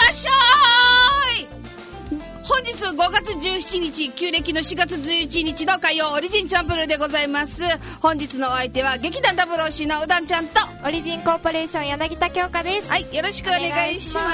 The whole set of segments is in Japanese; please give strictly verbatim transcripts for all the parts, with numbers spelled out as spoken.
っしゃい。本日ごがつじゅうしちにち、旧暦のしがつじゅういちにちの火曜、オリジンチャンプルーでございます。本日のお相手は劇団ダブルオーシーのうどんちゃんとオリジンコーポレーション柳田京香です。 はい、よろしくお願いします。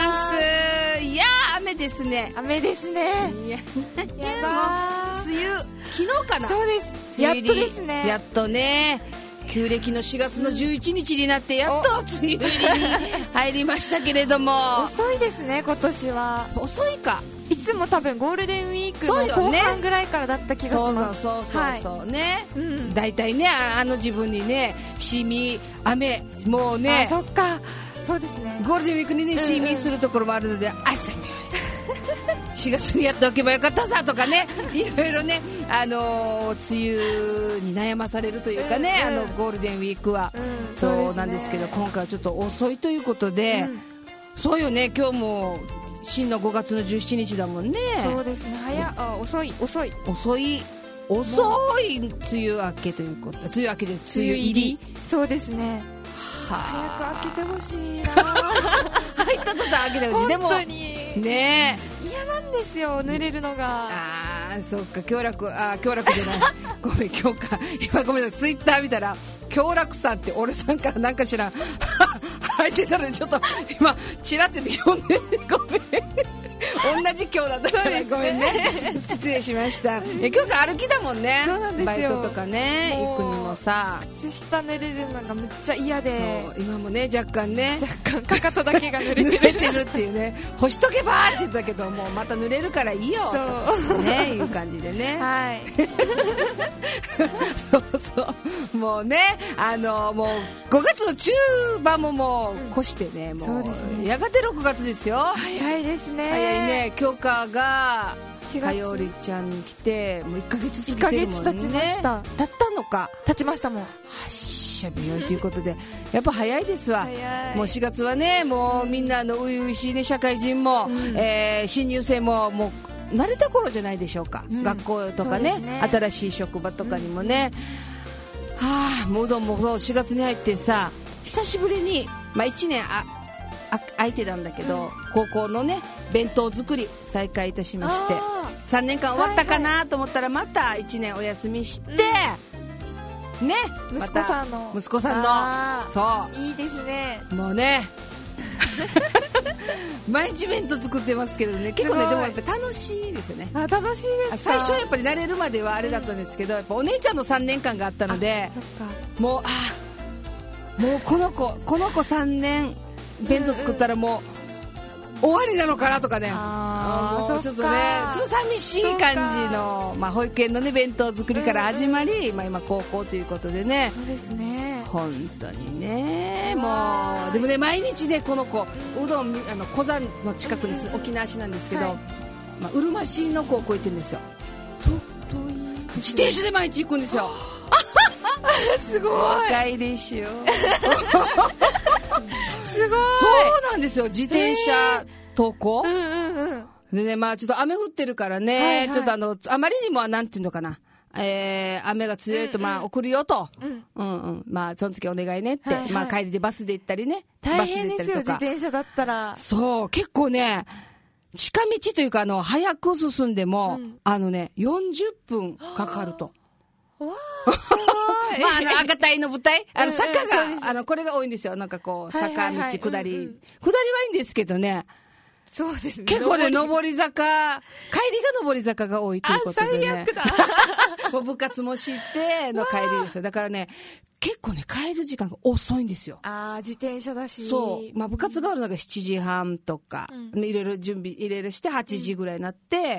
いやー、雨ですね。 雨ですね。 いや、 やだ梅雨、昨日かな。 そうです。やっとですね。 やっとね、旧暦のしがつのじゅういちにちになってやっと梅雨入りに入りましたけれども遅いですね、今年は。 遅いか。 いつも多分ゴールデンウィークの後半ぐらいからだった気がします。 そうそうそうそう、はい、ね、うん、だいたいね、あの自分にね、シミ、雨、もうね、 あ、そっか、そうですね、 ゴールデンウィークにね、シミするところもあるので、朝見ようしがつにやっておけばよかったさとかね、いろいろね、あのー、梅雨に悩まされるというかね、うんうん、あのゴールデンウィークは、うん、そうなんですけど、今回はちょっと遅いということで、うん、そうよね、今日も真のごがつのじゅうしちにちだもんね。 そうですね、早あ遅い遅い遅い遅い梅雨明けということ。梅雨明けで梅雨入り。 そうですね、 は早く開けてほしいな入った途端開けてほしい。でも本当にね、 嫌なんですよ、濡れるのが。 あー、そっか、強楽、あ、強楽じゃないごめん、今日か、今ごめんなさい、ツイッター見たら強楽さんって俺さんからなんか知らん入ってたので、ちょっと今チラって読んでごめん同じ今日だったから、ね、ごめんね失礼しました。え、今日から歩きだもんね。 そうなんですよ、 バイトとかね行くにもさ、 靴下濡れるのがめっちゃ嫌で、 そう今もね、若干ね若干かかとだけが濡れてる濡れてるっていうね、干しとけばって言ったけど、もうまた濡れるからいいよとねいう感じでねはいそうそうもうね、あのもうごがつの中盤ももう越してね、うん、もうそうですね、やがてろくがつですよ。 早いですね。 早いね。京香がかよりちゃんに来てもういっかげつ過ぎてるもんね。 いっかげつ経ちました。 経ったのか。 経ちましたもん。はっしゃびよいということでやっぱ早いですわ。もうしがつはね、もうみんなの初々しいね、社会人も、うん、えー、新入生ももう慣れた頃じゃないでしょうか、うん、学校とか ね, ね新しい職場とかにもね、うん、はあ、もううどんもそうしがつに入ってさ、久しぶりに、まあ、いちねんああ空いてたんだけど、うん、高校のね弁当作り再開いたしまして、さんねんかん終わったかなと思ったらまたいちねんお休みして、うん、ね、 息子さんの、 ま、息子さんの、そういいですね、 もうね毎日弁当作ってますけどね、結構ね、でもやっぱ楽しいですよね。 あ、楽しいですか。 最初はやっぱり慣れるまではあれだったんですけど、やっぱお姉ちゃんのさんねんかんがあったので、 そっか、 もうあもうこの子この子さんねん弁当作ったらもう終わりなのかなとかね、 あもうちょっとね、ちょっと寂しい感じの、まあ、保育園の、ね、弁当作りから始まり、うんうん、まあ、今高校ということでね、 そうですね、 本当にね、もうでもね、毎日ね、この子うどん、あの小山の近くに住む沖縄市なんですけど、はい、まあ、うるま市の高校行ってるんですよ。 と遠い自転車で毎日行くんですよすごい若いでしょすごい、 そうなんですよ、自転車登校、 うんうんうん、 でね、まあちょっと雨降ってるからね、はいはい、ちょっとあのあまりにもなんていうのかな、えー、雨が強いと、まあ、うんうん、送るよと、うんうんうん、まあその時お願いねって、はいはい、まあ帰りでバスで行ったりね、 大変ですよ、自転車だったら。 そう結構ね、近道というか、あの早く進んでも、うん、あのねよんじゅっぷんかかると。 わーすごいまあ、あの赤帯の舞台、あの坂が、うんうん、あのこれが多いんですよ。なんかこう坂道、はいはい、下り、うんうん、下りはいいんですけどね、 そうですね、 結構ね、上り坂、帰りが上り坂が多いということでね、 あ、最悪だもう部活もしての帰りですよ。だからね、結構ね、帰る時間が遅いんですよ。 あ、自転車だし、 そう、まあ、部活があるのがしちじはんとか、うん、いろいろ準備いろいろしてはちじぐらいになって、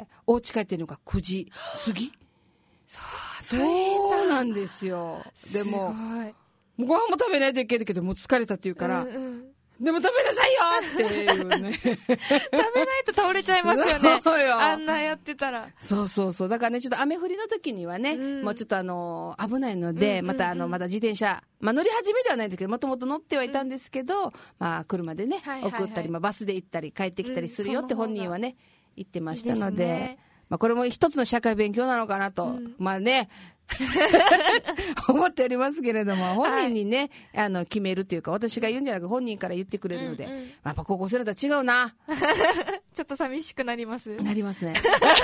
うん、お家帰ってるのがくじ過ぎ。そうそうなんですよ。でもご飯も食べないといけないけどもう疲れたって言うから、うんうん、でも食べなさいよっていうね食べないと倒れちゃいますよねあんなやってたら。 そうそうそう、だからね、ちょっと雨降りの時にはね、うん、もうちょっとあの危ないので、うんうんうん、またあのまだ自転車、まあ、乗り始めではないんですけど、もともと乗ってはいたんですけど、うん、まあ車でね、はいはいはい、送ったり、まあ、バスで行ったり帰ってきたりするよって本人はね、うん、言ってましたので、いいですね、まあ、これも一つの社会勉強なのかなと、うん、まあね、 思っておりますけれども、本人にね、はい、あの、決めるというか、私が言うんじゃなく本人から言ってくれるので、うんうん、やっぱ高校生だと違うな。 ちょっと寂しくなります。 なりますね。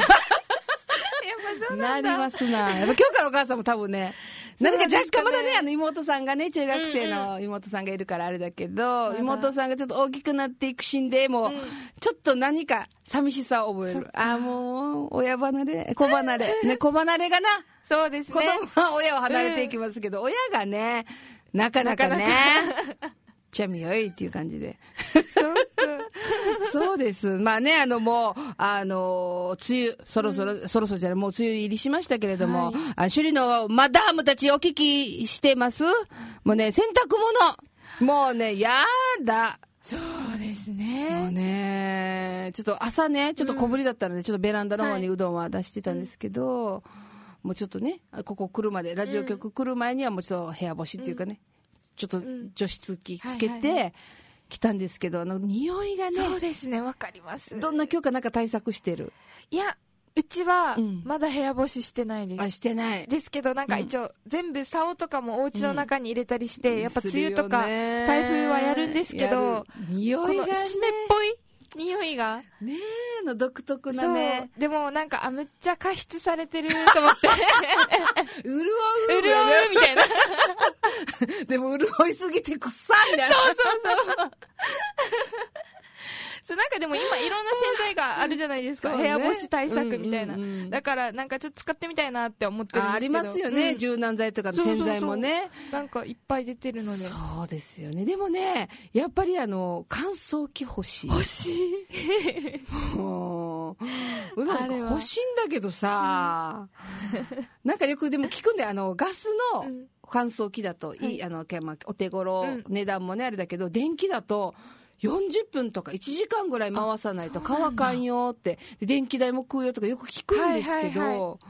そうな, なりますな。やっぱ今日からお母さんも多分ね、何か若干まだね、あの妹さんがね、中学生の妹さんがいるからあれだけど、うんうん、妹さんがちょっと大きくなっていくシーンでもう、うん、ちょっと何か寂しさを覚える。ああ、もう、親離れ、子離れ。ね、子離れがな。 そうですね。 子供は親を離れていきますけど、うん、親がね、なかなかね、なかなかちゃみよいっていう感じで。 そうそうです。まあね、あのもう、あの、梅雨、そろそろ、うん、そろそろじゃない、もう梅雨入りしましたけれども、はい、あ、首里のマダームたちお聞きしてます？もうね、洗濯物、もうね、やだ。 そうですね。 もうね、ちょっと朝ね、ちょっと小ぶりだったので、うん、ちょっとベランダの方にうどんは出してたんですけど、はい、もうちょっとね、ここ来るまで、ラジオ局来る前にはもうちょっと部屋干しっていうかね、うん、ちょっと除湿機つけて、うんはいはいはい、来たんですけど、あの匂いがね。 そうですね、わかります。 どんな今日かなんか対策してる？ いや、うちはまだ部屋干ししてないです。 あ、してない。 ですけどなんか一応、うん、全部竿とかもお家の中に入れたりして、うん、やっぱ梅雨とか台風はやるんですけど、 匂いがね、 この湿っぽい匂いがねえの独特なね。 そうでもなんかあむっちゃ加湿されてると思って潤う潤うみたいなでも潤いすぎてくっさみたいな。 そうそうそうそうなんかでも今いろんな洗剤があるじゃないですか、ね、部屋干し対策みたいな、うんうんうん、だからなんかちょっと使ってみたいなって思ってるんですけど。 あ, ありますよね、うん、柔軟剤とか洗剤もね。 そうそうそうなんかいっぱい出てるので。 そうですよね。でもねやっぱりあの乾燥機欲しい欲しいもうなんか欲しいんだけどさ、うん、なんかよくでも聞くんであのガスの乾燥機だといい、はい、あのお手頃、うん、値段もねあれだけど電気だとよんじゅっぷんとかいちじかんぐらい回さないと乾かんよってで電気代も食うよとかよく聞くんですけど、はいはいはい、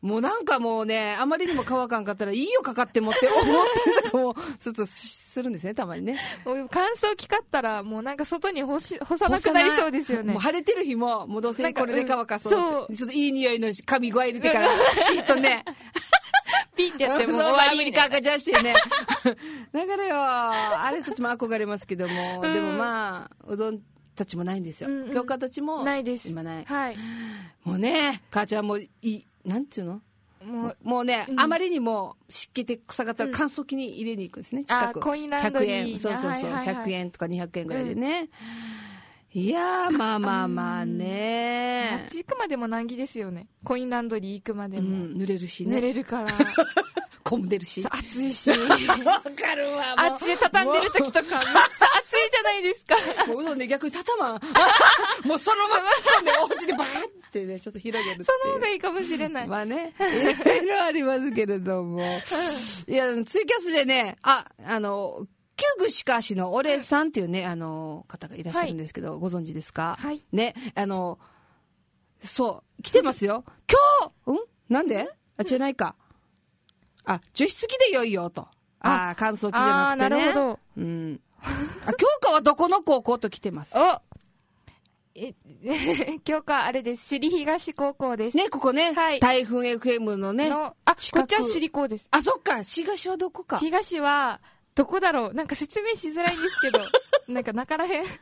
もうなんかもうねあまりにも乾かんかったらいいよかかってもって思ってたもちょっとするんですねたまにね。 乾燥機買ったらもうなんか外に干し干さなくなりそうですよね。 もう晴れてる日ももうどうせこれで乾かそうって、うん、ちょっといい匂いの紙具合入れてからシートねピンってやってもう終わりアメリカ赤じゃしてねだからよあれたちも憧れますけども、うん、でもまあうどんたちもないんですよ、うんうん、京香たちもないです今ない、 はい、 もうね母ちゃんもいいなんていうのもう、もうね、うん、あまりにも湿気で臭かったら乾燥機に入れに行くんですね、近くコインランドリーひゃくえんそうそうそう、はいはいはい、ひゃくえんとかにひゃくえんぐらいでね、うん、いやーまあまあまあねあっち行くまでも難儀ですよね。コインランドリー行くまでも、うん、 濡れるしね濡れるから混んでるし暑いしわかるわあっちで畳んでる時とかめっちゃ暑いじゃないですかもううどんね逆に畳まんもうそのまま突っ込んでお家でバーってねちょっと広げるっていうその方がいいかもしれないまあねいろいろありますけれどもいやツイキャスでねああの旧串川市のお礼さんっていうねあの方がいらっしゃるんですけど、はい、ご存知ですか、はい、ねあのそう来てますよ今日んなんであ違うないかあ、除湿機でよいよと。ああ、乾燥機じゃなくてね。 あなるほど。 うん。あ、京香はどこの高校と来てます。 おえ、京香あれです。首里東高校です。 ね、ここね。はい。台風 エフエムのね。のあ、こっちは首里高です。 あ、そっか。東はどこか。 東は、どこだろう。なんか説明しづらいんですけど。なんか中らへん。違う。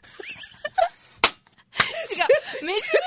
目印が。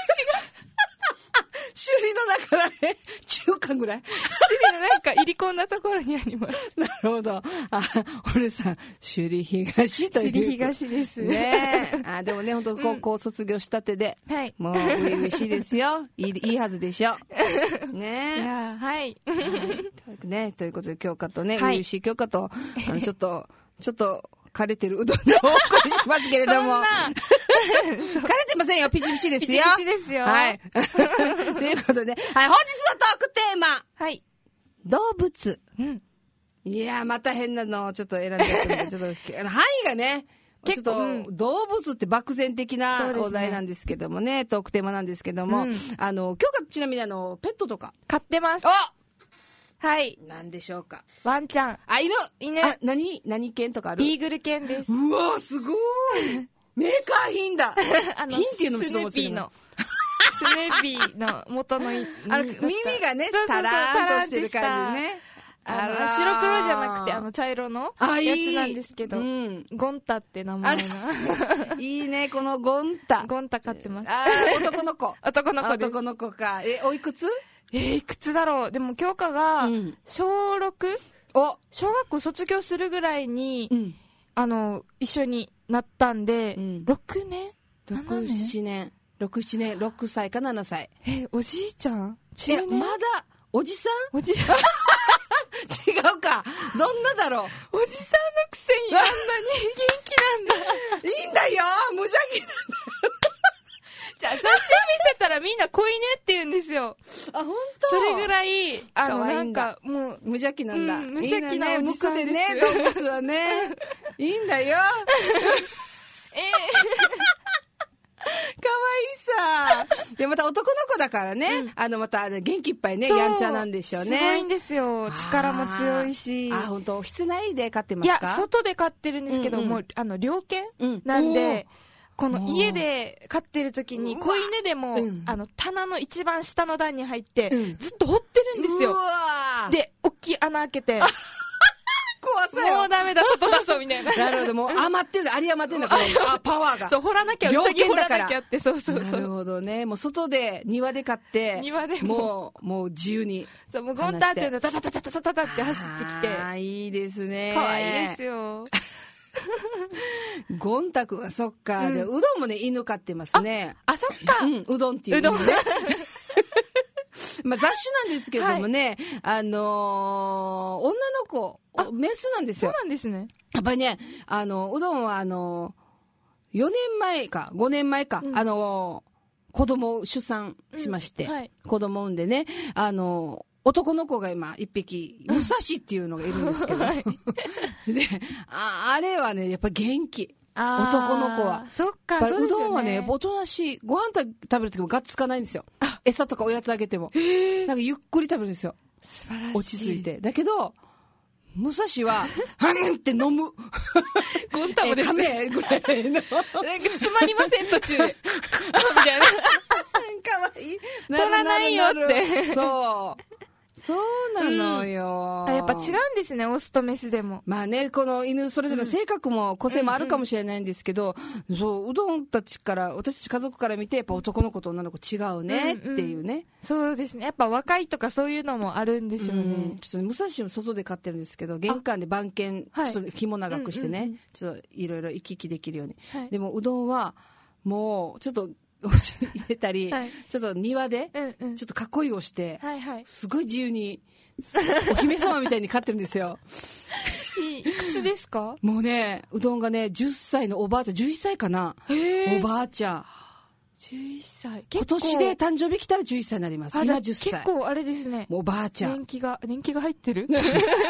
首里の中らへん中間ぐらい首里のなんか入り込んだところにありますなるほど。あ、俺さん首里東という首里東ですねあでもね本当高校卒業したてで、うん、もう初々しいですよいい、いいはずでしょねいやはい、 はいね、ということで京香とね初々しい京香とあのちょっとちょっと枯れてるうどんでお送りしますけれども枯れてませんよピチピチですよピチピチですよはいということで、はい、本日のトークテーマはい動物、 うん、 いやまた変なのをちょっと選んでるんでちょっと範囲がねちょっと、うん、動物って漠然的なお題なんですけども ね, ねトークテーマなんですけども、うん、あの今日がちなみにあのペットとか飼ってます。 おはい何でしょうか。 ワンちゃん。 あ犬犬あ何何犬とかある。 ビーグル犬です。 うわすごいメーカー品だあの品っていうのもちょっと面白いスヌーピーのスネービーの元のあの耳がねタラーンとしてる感じね。 あの白黒じゃなくてあの茶色のやつなんですけど、いい、うん、ゴンタって名前のいいねこのゴンタ。 ゴンタ飼ってます。 あ男の子男の子です。 男の子か。えおいくつ？ えー、いくつだろう。でも京香が小 ろく、うん、お小学校卒業するぐらいに、うん、あの一緒になったんで、うん、ろくねんろく、ななねんろく、ななねんろくさいかななさい。 えおじいちゃん中年まだおじさんおじさん違うか。どんなだろう。 おじさんのくせにあんなに元気なんだ。 いいんだよ無邪気なんだ。 じゃあ写真見せたらみんな子犬って言うんですよ。 あ本当。 それぐらいあのなんかもう無邪気なんだ、 うん、無邪気なおじさんです。 いいね動物はねいいんだよ。えーかわいいさ。でまた男の子だからね、うん、あのまた元気いっぱいねやんちゃなんでしょうね。 すごいんですよ。力も強いし。 あ本当。室内で飼ってますか？ いや外で飼ってるんですけど、うんうん、もうあの猟犬、うん、なんでこの家で飼ってる時に子犬でも、うん、あの棚の一番下の段に入って、うん、ずっと掘ってるんですよ。うわで大きい穴開けて怖さよ。 もうダメだ外出そうみたいな。 なるほど。もう余ってる有り余ってんだこのあパワーが。 そう掘らなきゃ猟犬だから。 掘らなきゃってそうそうそう。 なるほどね。もう外で庭で飼って庭でもうもう自由に。 そうもうゴンタっていうのタタタタタタタタって走ってきて。 ああいいですね。 可愛いですよ。 ゴンタくんはそっか、うん、でうどんもね犬飼ってますね。 あ, あそっか、 うん、うどんっていうのね。まあ雑種なんですけれどもね、はい、あのー、女の子メスなんですよ。 そうなんですね。 やっぱりねあのうどんはあのよねんまえかごねんまえか、うん、あの子供を出産しまして、うんはい、子供を産んでねあの男の子が今一匹武蔵っていうのがいるんですけど、はい、で あ, あれはねやっぱ元気。男の子はそっかそうですよね。 うどんはねおとなしい。ご飯食べる時もガッツかないんですよ。餌とかおやつあげてもなんかゆっくり食べるんですよ。 素晴らしい。 落ち着いて。だけど武蔵はハンって飲む。 ゴンタもですね。 亀ぐらいの。なんかつまりません途中で。みたいな。 かわいい。 取らないよって。 そう。そうなのよ、 うん、あやっぱ違うんですねオスとメスでも。 まあねこの犬それぞれの性格も個性もあるかもしれないんですけど、うんうん、そううどんたちから私たち家族から見てやっぱ男の子と女の子違うねっていうね、うんうん、 そうですねやっぱ若いとかそういうのもあるんでしょうね、うん、 ちょっと武蔵も外で飼ってるんですけど玄関で番犬ちょっと紐長くしてね、はいうんうんうん、ちょっといろいろ行き来できるように、はい、でもうどんはもうちょっとお家に入れたり、はい、ちょっと庭でちょっと囲いをして、うんうん、すごい自由にお姫様みたいに飼ってるんですよ。 い, いくつですか？ もうねうどんがねじゅっさいのおばあちゃんじゅういっさいかな。おばあちゃんじゅういっさい今年で誕生日来たらじゅういっさいになります。今じゅっさい。 結構あれですね。 もうおばあちゃん年季が年季が入ってる。 年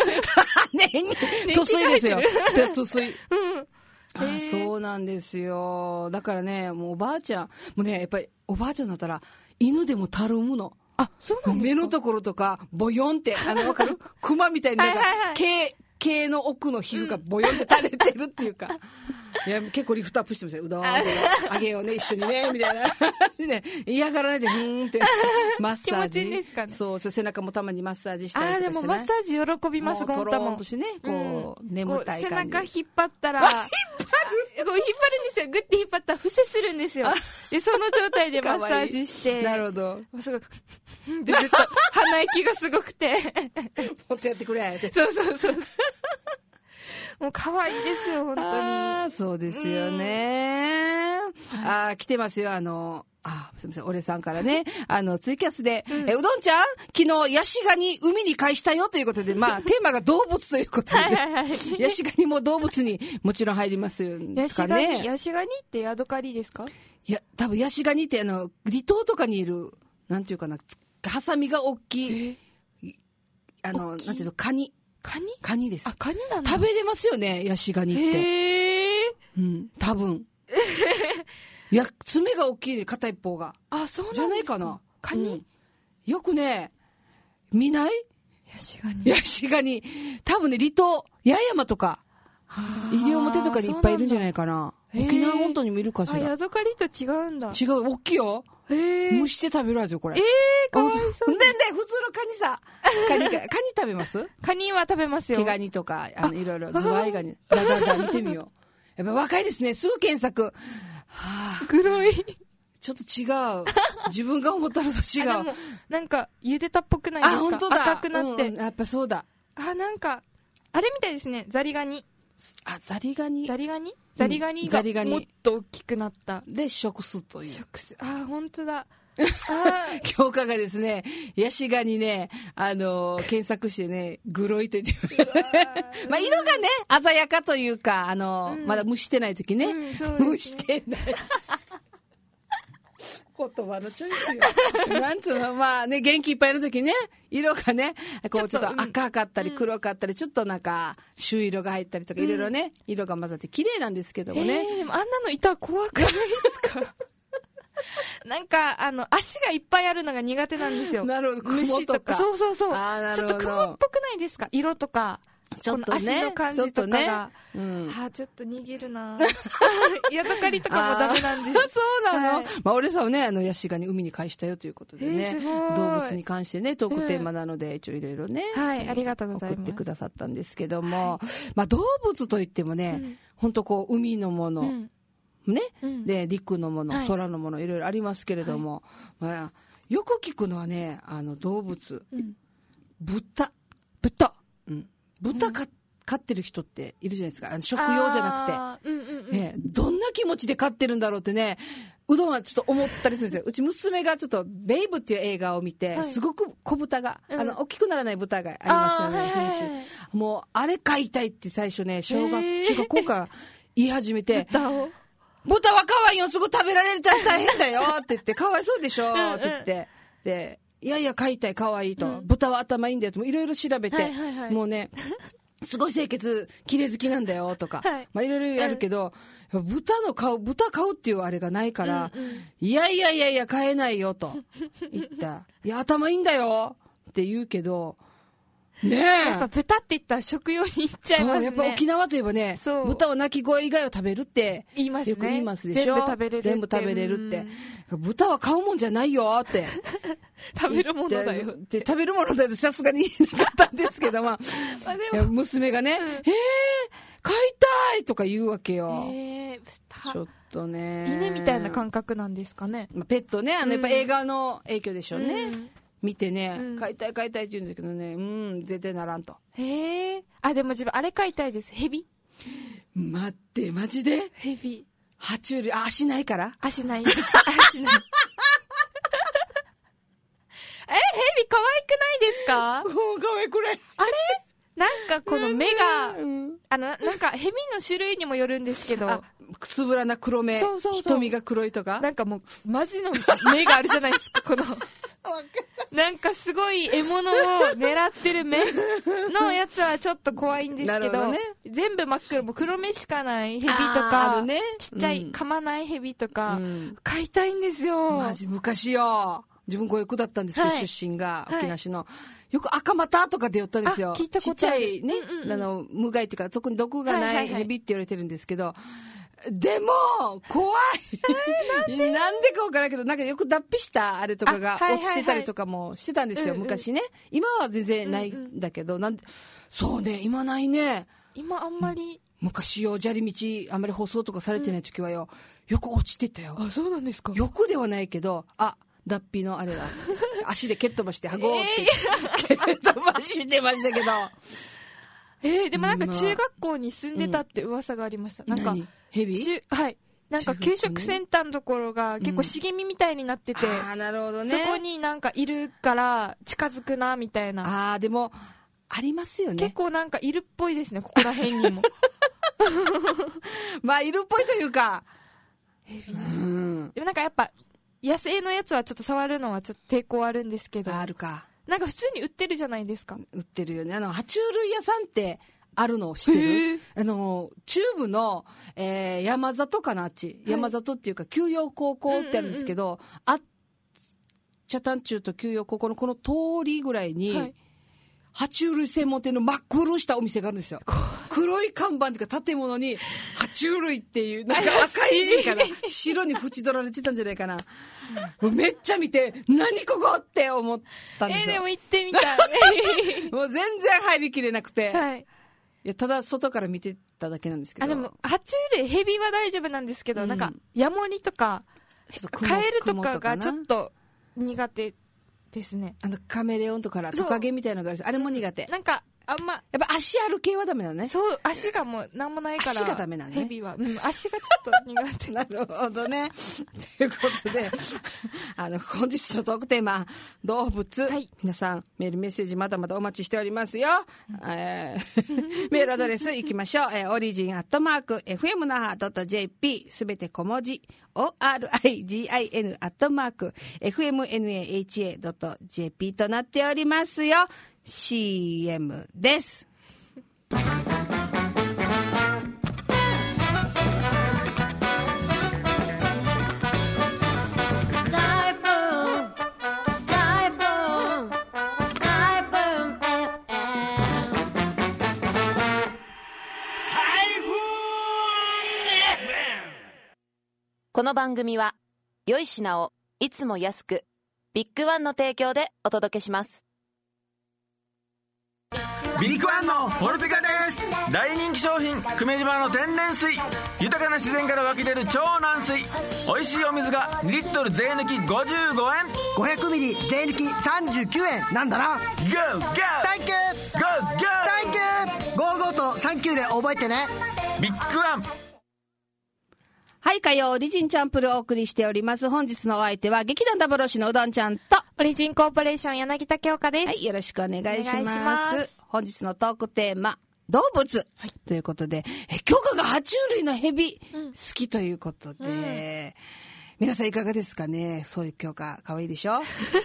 年水ですよ。年水。うんあそうなんですよ。だからねもうおばあちゃんもうねやっぱりおばあちゃんだったら犬でもたるむの。 あそうなんですか。 目のところとかボヨンってあの分かるクマみたいななんか毛毛の奥の皮膚がボヨンって垂れてるっていうか、うん、いや結構リフトアップしてますよ。うどんあげようね一緒にねみたいなね嫌がらないでふーんってマッサージ気持ちいいですかね。 そうそう背中もたまにマッサージしたりとかして、ね、 あでもマッサージ喜びます。ゴンタもトローンとしてねこう、うん、眠たい感じ。 背中引っ張ったら引っ張るこう引っ張るんですよ。グッて引っ張ったら伏せするんですよ。でその状態でマッサージしてなるほどすごいでずっと鼻息がすごくてもっとやってくれってそうそうそうもう可愛いですよ本当に。 あそうですよね、うん、あ来てますよあのあすみません、俺さんからね、あの、ツイキャスで、うん、え、うどんちゃん昨日、ヤシガニ海に返したよということで、まあ、テーマが動物ということで、はいはいはい、ヤシガニも動物にもちろん入りますよね。 ヤシガニ、ヤシガニってヤドカリですか？ いや、多分ヤシガニってあの、離島とかにいる、なんていうかな、ハサミが大きい、あの、なんていうの、カニ。 カニ？ カニです。 あ、カニなんだ。 食べれますよね、ヤシガニって。 へー。 うん、多分。いや爪が大きいね片一方が。 あそうなんですか。 じゃないかな。 カニ、うん、 よくね見ない？ ヤシガニ。 ヤシガニ多分ね離島八重山とか西表とかにいっぱいいるんじゃないかな。 沖縄本島にもいるかしら。 あ、ヤドカリと違うんだ。 違う、大きいよ。 へー。 蒸して食べるやつよ、これ。 えー、かわいそう。 でんで、普通のカニさ。カニか、カニ食べます？ カニは食べますよ。 毛ガニとか、あの、いろいろ、ズワイガニ。だだだ、見てみよう。やっぱ若いですね。すぐ検索。はぁ。黒い。 ちょっと違う。自分が思ったのと違う。 でもなんか、茹でたっぽくないですか？あ、本当だ。赤くなって、 うん。やっぱそうだ。 あ、なんか、あれみたいですね。ザリガニ。 あ、ザリガニザリガニザリガニがもっと大きくなった。 で、食すという。 食す。あ、本当だ。 教科がですね、ヤシガニね、あのー、検索してね、グロいと言って、まあ色がね、鮮やかというか、あのーうん、まだ蒸してない時ね、うん、蒸してない。言葉のチョイスよ。なんつうの、まあね、元気いっぱいの時ね、色がね、こうちょっと赤かったり黒かったり、ちょっとなんか、朱色が入ったりとか、いろいろね、色が混ざって綺麗なんですけどもね。 えー、でもあんなのいたら怖くないですか？なんか、あの、足がいっぱいあるのが苦手なんですよ。 なるほど、 虫とか。そうそうそう。 ちょっと雲っぽくないですか？色とか。ちょっとね、足の感じとかが。ね、うん、はあ、ちょっと逃げるなヤドカリとかもダメなんです。 そうなの、はい、まあ、俺さんはね、あの、ヤシガニ海に返したよということでね。動物に関してね、トークテーマなので、うん、一応いろいろね。 はい、ありがとうございます。 送ってくださったんですけども、はい、まあ、動物といってもね、うん、ほんとこう、海のもの、うんね、うん、で陸のもの、はい、空のものいろいろありますけれども、はい、まあ、よく聞くのはね、あの動物、うん、豚豚、 うん、豚か、うん、飼ってる人っているじゃないですか。あの食用じゃなくて、うんうんうんね、どんな気持ちで飼ってるんだろうってね、うどんはちょっと思ったりするんですよ。うち娘がちょっとベイブっていう映画を見て、はい、すごく小豚が、うん、あの大きくならない豚がありますよね、品種。もうあれ飼いたいって最初ね、小学中学校から言い始めて、 豚を豚は可愛いよ、すぐ食べられたら大変だよって言って、かわいそうでしょって言って、で、いやいや飼いたい可愛いと、うん、豚は頭いいんだよと、いろいろ調べて、はいはいはい、もうね、すごい清潔、綺麗好きなんだよとか、はい、まあいろいろやるけど、うん、豚の顔、豚買うっていうあれがないから、うんうん、いやいやいやいや買えないよと言った。いや、頭いいんだよって言うけど、ねえ。 やっぱ豚って言ったら食用に行っちゃいますね。 そう、やっぱ沖縄といえばね、豚は鳴き声以外を食べるって言いますね。 よく言いますでしょ。 全部食べれるって。 全部食べれるって。豚は買うもんじゃないよって。 食べるものだよって。 食べるものだよってさすがに言えなかったんですけど、まあ、まあでも娘がね、うん、えー、買いたいとか言うわけよ。 えー、豚。 ちょっとね。 犬みたいな感覚なんですかね。 まあ、ペットね、あのやっぱ映画の影響でしょうね。うん見てね、うん、買いたい買いたいって言うんだけどね、うん、絶対ならんと。 へえ。あ、でも自分あれ買いたいです。ヘビ。 待って、マジでヘビ。 爬虫類、あ、足ないから足ない。足ない。え、ヘビ可愛くないですか？ もう可愛くない。 あれなんかこの目が、うん、あの、なんかヘビの種類にもよるんですけど。 くつぶらな黒目。そうそうそう。瞳が黒いとか。 なんかもう、マジの目があるじゃないですか、この。なんかすごい獲物を狙ってる目のやつはちょっと怖いんですけど、どね、全部真っ黒、もう黒目しかないヘビとか、ね、ちっちゃい噛まないヘビとか、うん、飼いたいんですよ。 マジ昔よ。自分こういう子だったんですけど、はい、出身が沖縄市の、はい、よく赤股とかで寄ったんですよ。 聞いたことある。 ちっちゃいね、うんうん、あの無害っていうか特に毒がないヘビって言われてるんですけど、はいはいはいでも怖い、えー、なんでなんでか分からんけどなんかよく脱皮したあれとかが落ちてたりとかもしてたんですよ、はいはいはい、昔ね。今は全然ないんだけど、うんうん、なんでそうね今ないね。 今あんまり昔よ砂利道あんまり舗装とかされてない時はよ、うん、よく落ちてたよ。 あ、そうなんですか。 よくではないけど、あ脱皮のあれだ足で蹴っ飛ばしてはごーって、えー、蹴っ飛ばしてましたけどえー、でもなんか中学校に住んでたって噂がありました、うん、なんかヘビ？ はい。なんか給食センターのところが結構茂みみたいになってて、うん、 ああなるほどね。 そこになんかいるから近づくなみたいな。 ああでもありますよね。 結構なんかいるっぽいですね、ここら辺にも。 まあいるっぽいというか。 ヘビ、うん、でもなんかやっぱ野生のやつはちょっと触るのはちょっと抵抗あるんですけど。 あるか。 なんか普通に売ってるじゃないですか。 売ってるよね。あの爬虫類屋さんってあるのを知ってる？あの中部の、えー、山里かなあっち、はい、山里っていうか休養高校ってあるんですけど、うんうんうん、あっ茶炭中と休養高校のこの通りぐらいに、はい、 爬虫類専門店の真っ黒したお店があるんですよ。黒い看板というか建物に爬虫類っていうなんか赤い字から白に縁取られてたんじゃないかな。もうめっちゃ見て何ここって思ったんですよ。 えー、でも行ってみたい。 もう全然入りきれなくて、 はい、 いやただ外から見てただけなんですけど。 あでも爬虫類ヘビは大丈夫なんですけど、うん、なんかヤモリとかカエルとかがちょっと苦手ですね。 あのカメレオンとかトカゲみたいなのがあるんです。あれも苦手。 なんかあんまやっぱ足ある系はダメだね。 そう、足がもうなんもないから。 足がダメなのね。 ヘビは、うん、足がちょっと苦手。 なるほどね。ということで、あの本日のトークテーマ動物、はい、皆さんメールメッセージまだまだお待ちしておりますよ。うん、えー、メールアドレスいきましょう。えー、オリジンアットマーク エフエム 那覇 ドット ジェーピー すべて小文字 オーアールアイジーアイエヌ アットマーク エフエムナハ ドット ジェーピー となっておりますよ。シーエム です。 この番組は良い品をいつも安くビッグワンの提供でお届けします。 ビッグワンのポルピカです。大人気商品久米島の天然水、豊かな自然から湧き出る超軟水、おいしいお水がにリットル税抜きごじゅうごえん、 ごひゃくミリ税抜きさんじゅうきゅうえんなんだな。 ゴーゴーサンキューゴーゴーサンキューゴーゴーとサンキューで覚えてね。 ビッグワン。 はい、火曜リジンチャンプルをお送りしております。本日のお相手は劇団ダブロシのうどんちゃんとオリジンコーポレーション柳田京香です。 はい、よろしくお願いします。 お願いします。 本日のトークテーマ動物、はい、ということで、え京香が爬虫類のヘビ、うん、好きということで、うん、皆さんいかがですかね。そういう京香可愛いでしょ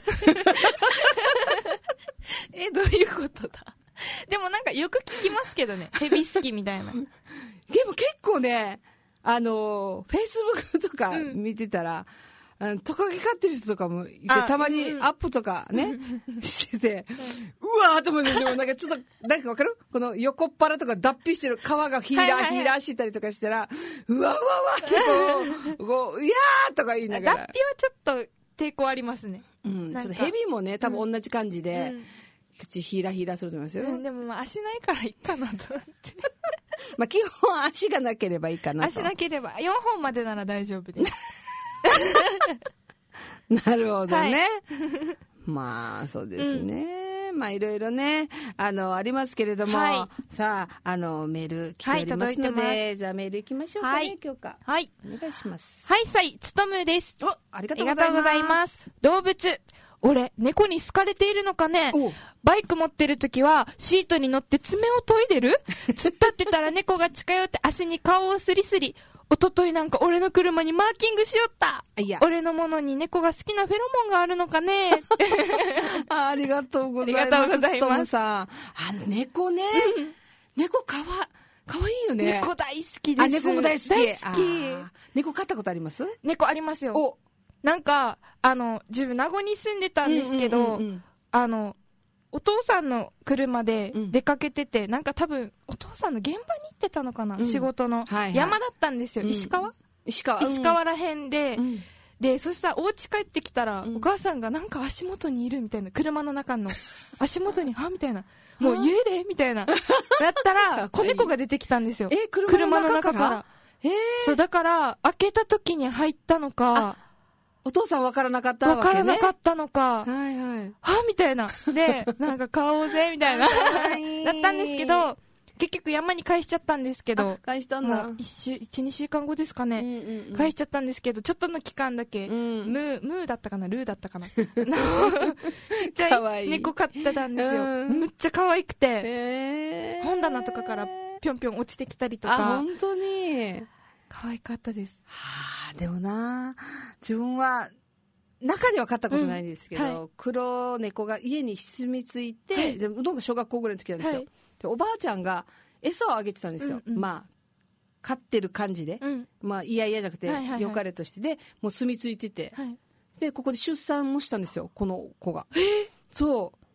え、どういうことだ。でもなんかよく聞きますけどね、ヘビ好きみたいな。でも結構ね、あのフェイスブックとか見てたら、うん、あのトカゲ飼ってる人とかもいて、たまにアップとかね、うん、してて、うわーと思うんですよ。なんかちょっとなんかわかる、この横っ腹とか脱皮してる皮がヒーラー、はいはいはい、ヒーラーしてたりとかしたら、うわうわうわってこうこういやーとか言いながら、 脱皮はちょっと抵抗ありますね。 うん、ちょっとヘビもね多分同じ感じで、うん、口ヒーラーヒーラーすると思いますよ。 うん、でもまあ足ないからいいかなと思って。 まあ基本足がなければいいかなと。 足なければよんほんまでなら大丈夫です。 なるほどね。はい、 まあそうですね。うん、まあいろいろねあのありますけれども、はい、さああのメール来ておりますので、はい、じゃあメール行きましょうかね、はい、今日か。 はい。 お願いします。 はい、さいつとむです。 お、ありがとうございます。 ざいます動物。俺、猫に好かれているのかね。バイク持ってるときは、シートに乗って爪を研いでる突っ立ってたら猫が近寄って足に顔をスリスリ。おとといなんか俺の車にマーキングしよった。いや俺のものに猫が好きなフェロモンがあるのかね。 あ, ありがとうございます。 ありがとうございます。 さん。あの猫ね。猫かわ、かわいいよね。 猫大好きです。 あ、猫も大好き。 大好き。 猫飼ったことあります？ 猫ありますよ。おなんか、あの、自分、名護に住んでたんですけど、うんうんうんうん、あの、お父さんの車で出かけてて、うん、なんか多分、お父さんの現場に行ってたのかな、うん、仕事の、はいはい。山だったんですよ。石川、 石川石川ら辺で、うん、で、そしたらお家帰ってきたら、うん、お母さんがなんか足元にいるみたいな、車の中の、足元に、はみたいな、もう幽霊みたいな、だったら、子猫が出てきたんですよ。 え、車の中から、車の中からえー、そう、だから、開けた時に入ったのか、 お父さん分からなかったわけね。 分からなかったのか。 はいはい。 はみたいな。で、なんか買おうぜ、みたいな。だったんですけど、結局山に返しちゃったんですけど。 返したんだ。 一週、一、二週間後ですかね、うんうんうん。返しちゃったんですけど、ちょっとの期間だけ、うん、ムー、ムーだったかな、ルーだったかな。ちっちゃい猫飼ってたんですよ。うん、むっちゃ可愛くて、えー、本棚とかからぴょんぴょん落ちてきたりとか。 あ、本当に。 可愛かったです。 はあ、でもな、自分は中では飼ったことないんですけど、うんはい、黒猫が家に住み着いて、はい、でうどんが小学校ぐらいの時なんですよ、はい、でおばあちゃんが餌をあげてたんですよ、うんうん、まあ飼ってる感じで、うん、まあ嫌々じゃなくて、はいはいはい、良かれとしてでもう住み着いてて、はい、でここで出産もしたんですよこの子が。 えー、 そう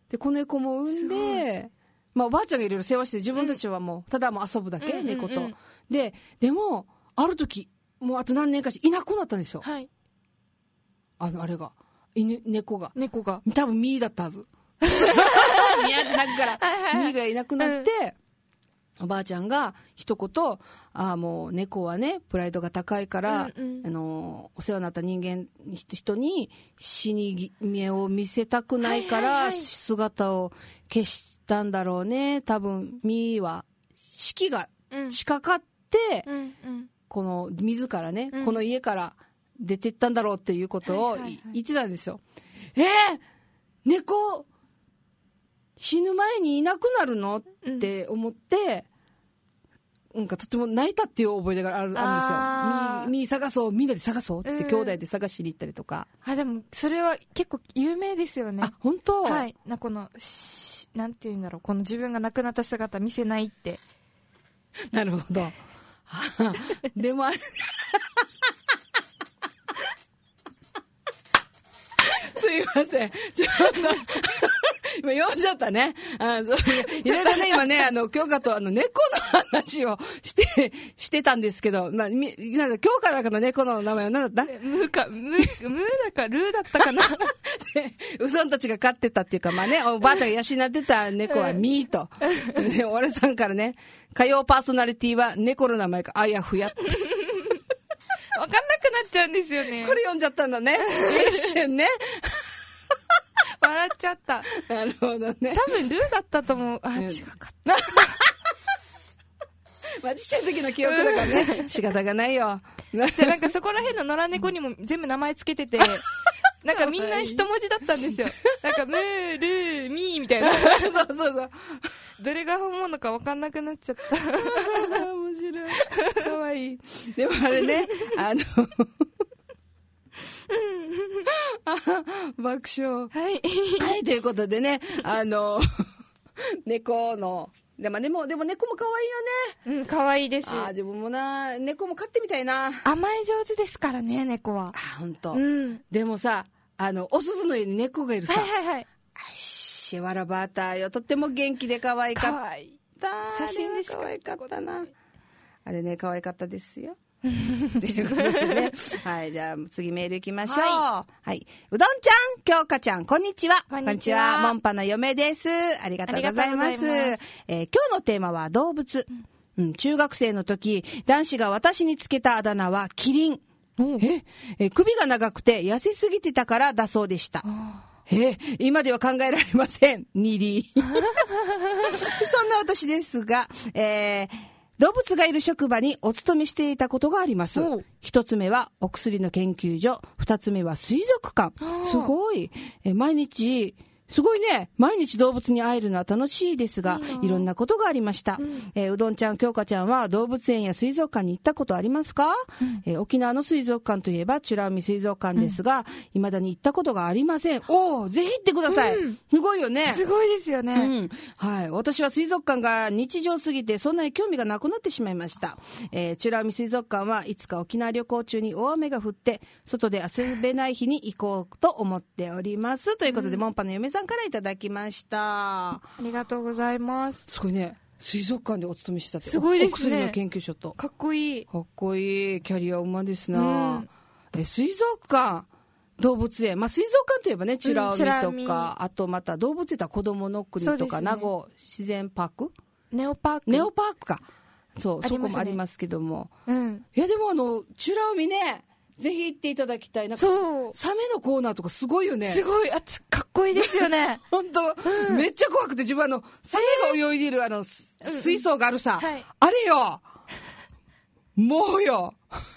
で子猫も産んで、まあ、おばあちゃんがいろいろ世話して自分たちはもう、うん、ただもう遊ぶだけ、うん、猫と、うんうんうん、ででもある時もうあと何年かしていなくなったんですよ、 はい、 あのあれが犬猫が猫が多分ミーだったはずミーって泣くからはいはい、はい、ミーがいなくなって、うん、おばあちゃんが一言、ああもう猫はねプライドが高いから、うんうん、あのお世話になった人間人に死に目を見せたくないから、はいはいはい、姿を消したんだろうね。多分ミーは死期が近かって、うんうんうん、この自らね、うん、この家から出てったんだろうっていうことを、はいはいはい、言ってたんですよ。えー、猫死ぬ前にいなくなるのって思って、うん、なんかとても泣いたっていう覚えがあるんですよ。ミー探そう、みんなで探そうって言って、うん、兄弟で探しに行ったりとか。 あ、でもそれは結構有名ですよね。 あ、本当？ はい。なこのなんていうんだろう、この自分が亡くなった姿見せないって。 なるほど。でもあれすいません。ちょっと今読んじゃったね。あのいろいろね、今ね、あの、京香とあの、猫の話をして、してたんですけど、まあ、み、なんか、京香なんかの猫の名前は何だった？ ムーか、ムー、ムーだか、ルーだったかな。 で、うそんたちが飼ってたっていうか、まあね、おばあちゃんが養ってた猫はミーと。で、俺さんからね、火曜パーソナリティは猫の名前があやふやって。 わかんなくなっちゃうんですよね。 これ読んじゃったんだね。一瞬ね。 笑っちゃった。 なるほどね。 多分ルーだったと思う。あ、違かった。 まあ、ちっちゃい時の記憶だからね。仕方がないよ。 じゃあなんかそこら辺の野良猫にも全部名前つけてて、なんかみんな一文字だったんですよ。なんかムー、ルー、ミーみたいな。 そうそうそう。 どれが本物か分かんなくなっちゃった。 面白い。かわいい。でもあれね、あの、爆笑。 はい。 はい、ということでね、あの、猫の、でも、でも、でも猫も可愛いよね。 うん、可愛いです。 あ、自分もな、猫も飼ってみたいな。 甘え上手ですからね、猫は。 あ、ほんと。 うん。 でもさ、あの、おすずの家に猫がいるさ。 はいはいはい。 あし、わらばーたよ。とっても元気で可愛かった。 可愛い。写真でしか可愛かったな。あれね、可愛かったですよ。ということでね。はい、じゃあ次メール行きましょう。はい。はい、うどんちゃん、きょうかちゃん、こんにちは。 こんにちは。 もんぱの嫁です。ありがとうございます。ますえー、今日のテーマは動物。うん、中学生の時、男子が私につけたあだ名はキリン。ええ、首が長くて痩せすぎてたからだそうでした。え、今では考えられません。ニリー。そんな私ですが、えー、動物がいる職場にお勤めしていたことがあります。一つ目はお薬の研究所、二つ目は水族館。すごい。え、毎日、すごいね。毎日動物に会えるのは楽しいですが、い, いろんなことがありました。うん、えー、うどんちゃん、きょうかちゃんは動物園や水族館に行ったことありますか？うん、えー、沖縄の水族館といえば、美ら海水族館ですが、うん、未だに行ったことがありません。おー、ぜひ行ってください。うん、すごいよね。 すごいですよね。 うん。はい。私は水族館が日常すぎて、そんなに興味がなくなってしまいました。えー、美ら海水族館はいつか沖縄旅行中に大雨が降って、外で遊べない日に行こうと思っております。ということで、うん、モンパの嫁さんからいただきました。 ありがとうございます。 すごいね。水族館でお勤めしてたって。 すごいですね。 お薬の研究所と。 かっこいい。 かっこいい。キャリア馬ですな。うん、え、水族館、動物園。まあ、水族館といえばね、美ら海とか、うん、あとまた動物園は子供の国とか、ね、名護自然パークネオパークネオパークか。そう、ね、そこもありますけども。 うん。 いや、でもあの、美ら海ね、ぜひ行っていただきたい。なんかそう。 サメのコーナーとかすごいよね。 すごい。あっち、かっこいいですよね。 本当、うん、めっちゃ怖くて、自分あの、サメが泳いでいるあの、えー、水槽があるさ。 うんうんはい、 あれよもうよ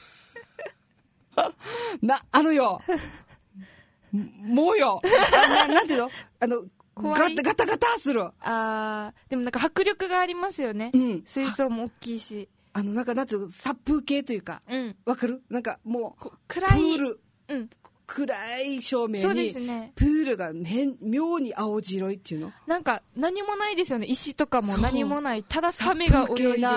な、あのよもうよな、なんていうのあの、ガタガタガタする。 あー、でもなんか迫力がありますよね。うん。水槽も大きいし。 あの、なんか、なんていうの、殺風景というか、うん。わかる？なんか、もう、 暗い。 プール。 うん。 暗い照明に、 そうですね。 プールが変、妙に青白いっていうの。 なんか、何もないですよね。石とかも何もない。ただサメが泳いでる。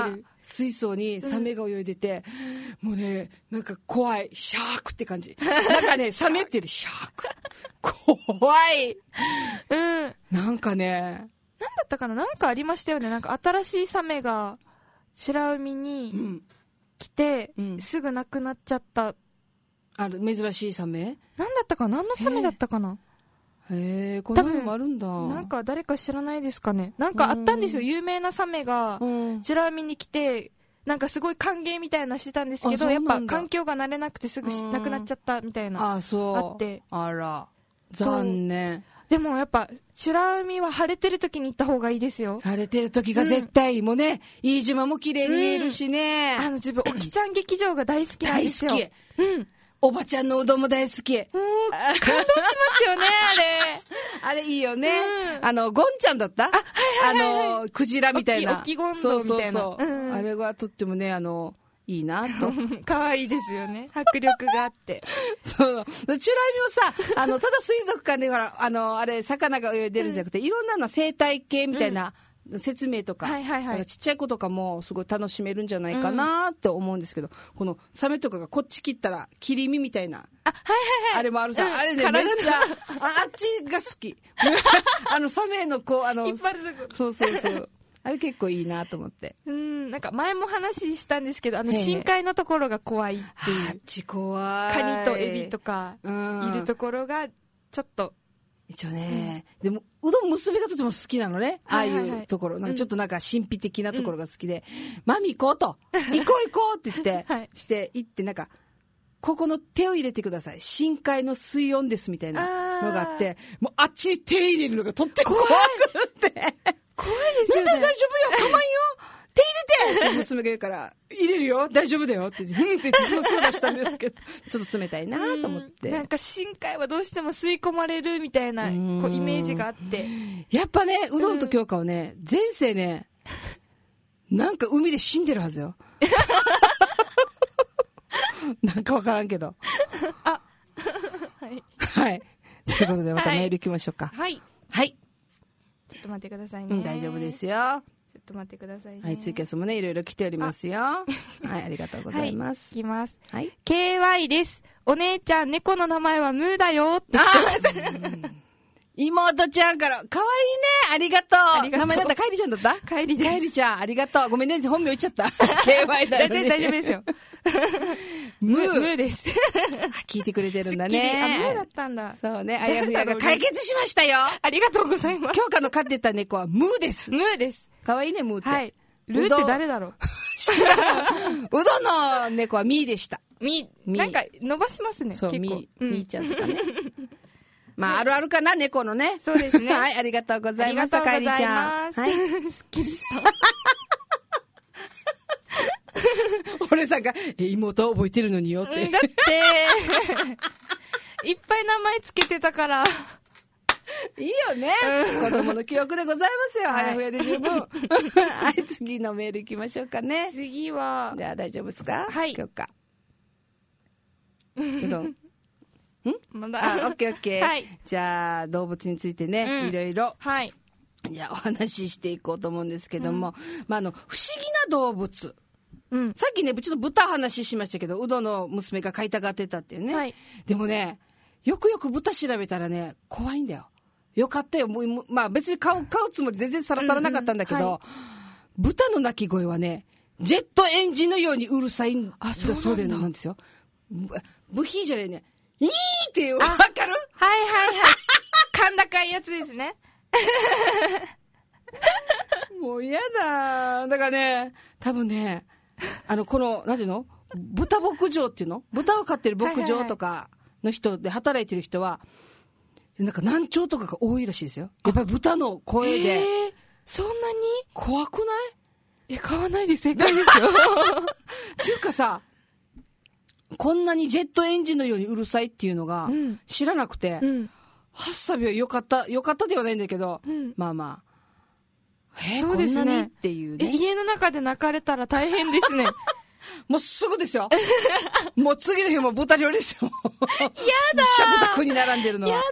水槽にサメが泳いでて、うん、もうねなんか怖いシャークって感じなんかねサメっていうよりシャーク怖いうんなんかねなんだったかな、なんかありましたよね。なんか新しいサメが白海に来て、うん、すぐ亡くなっちゃった。 ある珍しいサメ？ なんだったかな、何のサメだったかな。 へえ、こんなのもあるんだ。 なんか誰か知らないですかね。なんかあったんですよ、有名なサメが白海に来て、なんかすごい歓迎みたいなしてたんですけど、やっぱ環境が慣れなくてすぐ亡くなっちゃったみたいな。 あ、そう。 あって。 あら、残念。 でもやっぱ美ら海は晴れてる時に行った方がいいですよ。 晴れてる時が絶対いいもんね、うん、飯島も綺麗に見えるしね、 うん、あの自分おきちゃん劇場が大好きなんですよ。 大好き、うん、おばちゃんのうどんも大好き。もう感動しますよねあれあれいいよね、うん、あのゴンちゃんだった、あ、はいはいはいはい、あのクジラみたいなおきゴンドみたいな、そうそうそう、 うん、あれはとってもねあのいいなと可愛いですよね、迫力があってそうチュラミもさあのただ水族館でほらあのあれ魚が泳いでるんじゃなくて、うん、いろんなの生態系みたいな、うん、説明とか、はいはいはい、ちっちゃい子とかもすごい楽しめるんじゃないかなって思うんですけど、うん、このサメとかがこっち切ったら切り身みたいな、 あ、はいはいはい、 あれもあるさ、うん、あれねめっちゃ あ, あっちが好きあのサメのこうあの引っ張るとこ、 そうそうそうあれ結構いいなと思って。 うん、なんか前も話したんですけど、あの深海のところが怖いっていう。 あっち怖い。 カニとエビとかいるところがちょっと。 一応ね、うん、でもうどん娘がとても好きなのね、はいはいはい、ああいうところなんかちょっとなんか神秘的なところが好きで、うん、マミ行こうと行こう行こうって言って、はい、して行ってなんかここの手を入れてください深海の水温ですみたいなのがあって、もうあっちに手入れるのがとっても怖くって怖いですよね。 なんで大丈夫よ、構わんよ、手入れてって娘が言うから、入れるよ、大丈夫だよって言って、うんって言ってそう出したんですけど、ちょっと冷たいなと思って。 なんか深海はどうしても吸い込まれるみたいなこうイメージがあって。 やっぱね、うどんと京香はね、前世ね、なんか海で死んでるはずよ。なんかわからんけど。 あ、はい。 はい。ということでまたメール行きましょうか。 はい。 はい。 ちょっと待ってくださいね。 うん、大丈夫ですよ。ちょっと待ってくださいね。 はい、ツイキャスもね、いろいろ来ておりますよ。はい、ありがとうございます。 はい、いきます。 はい。 ケーワイ です。お姉ちゃん、猫の名前はムーだよって言ってます。 妹ちゃんから、かわいいね、ありがとう。名前だったかいりちゃんだったかいりです。 かいりちゃん、ありがとう。ごめんね、本名言っちゃった。ケーワイ だよね。 全然大丈夫ですよ。ムー。ムーです。 聞いてくれてるんだね。 あ、ムーだったんだ。 そうね、あやふやが解決しましたよ。 ありがとうございます。 京香の飼ってた猫はムーです。 ムーです。 かわいいね、ムーって。 はい。ルーって誰だろう。 うどんの猫はミーでした。 ミー。なんか伸ばしますね。 そう、ミー。ミーちゃんとかね。まあ、あるあるかな、猫のね。 そうですね。 はい、ありがとうございます。かえりちゃん。 はい。すっきりした。 俺さんが、え、妹覚えてるのによって。 だって、いっぱい名前つけてたから。 いいよね。子供の記憶でございますよ。あやふやで十分。はい、次のメール行きましょうかね。 次は。 じゃあ大丈夫ですか？ はい。 今日か。うどん。んまだ。 あ、オッケーオッケー。 はい。 じゃあ、動物についてね、いろいろ。 はい。 じゃあ、お話ししていこうと思うんですけども、まあ、あの、不思議な動物。うん、さっきね、ちょっと豚話しましたけど、うどの娘が飼いたがってたっていうね。はい。でもね、よくよく豚調べたらね、怖いんだよ。よかったよ。もう、まあ別に買う、買うつもり全然さらさらなかったんだけど、うんうんはい、豚の鳴き声はね、ジェットエンジンのようにうるさいんだそうでなんですよ。部品じゃないね。いーっていう、わかる？ はいはいはい。甲高いやつですね。 もう嫌だ。だからね、多分ね、あの、この、なんていうの？豚牧場っていうの？豚を飼ってる牧場とかの人で働いてる人は、なんか難聴とかが多いらしいですよ。やっぱり豚の声で。 えー、そんなに怖くない？ いや、買わないで正解ですよ。 っていうかさ、こんなにジェットエンジンのようにうるさいっていうのが知らなくて、うん、はっさびはよかった、よかったではないんだけど、うん、まあまあ。えー、そうですね。こんなにっていうね。 家の中で泣かれたら大変ですね。 もうすぐですよ。もう次の日も豚料理ですよ。 やだ。 しゃぶたくに並んでるのは。 やだ。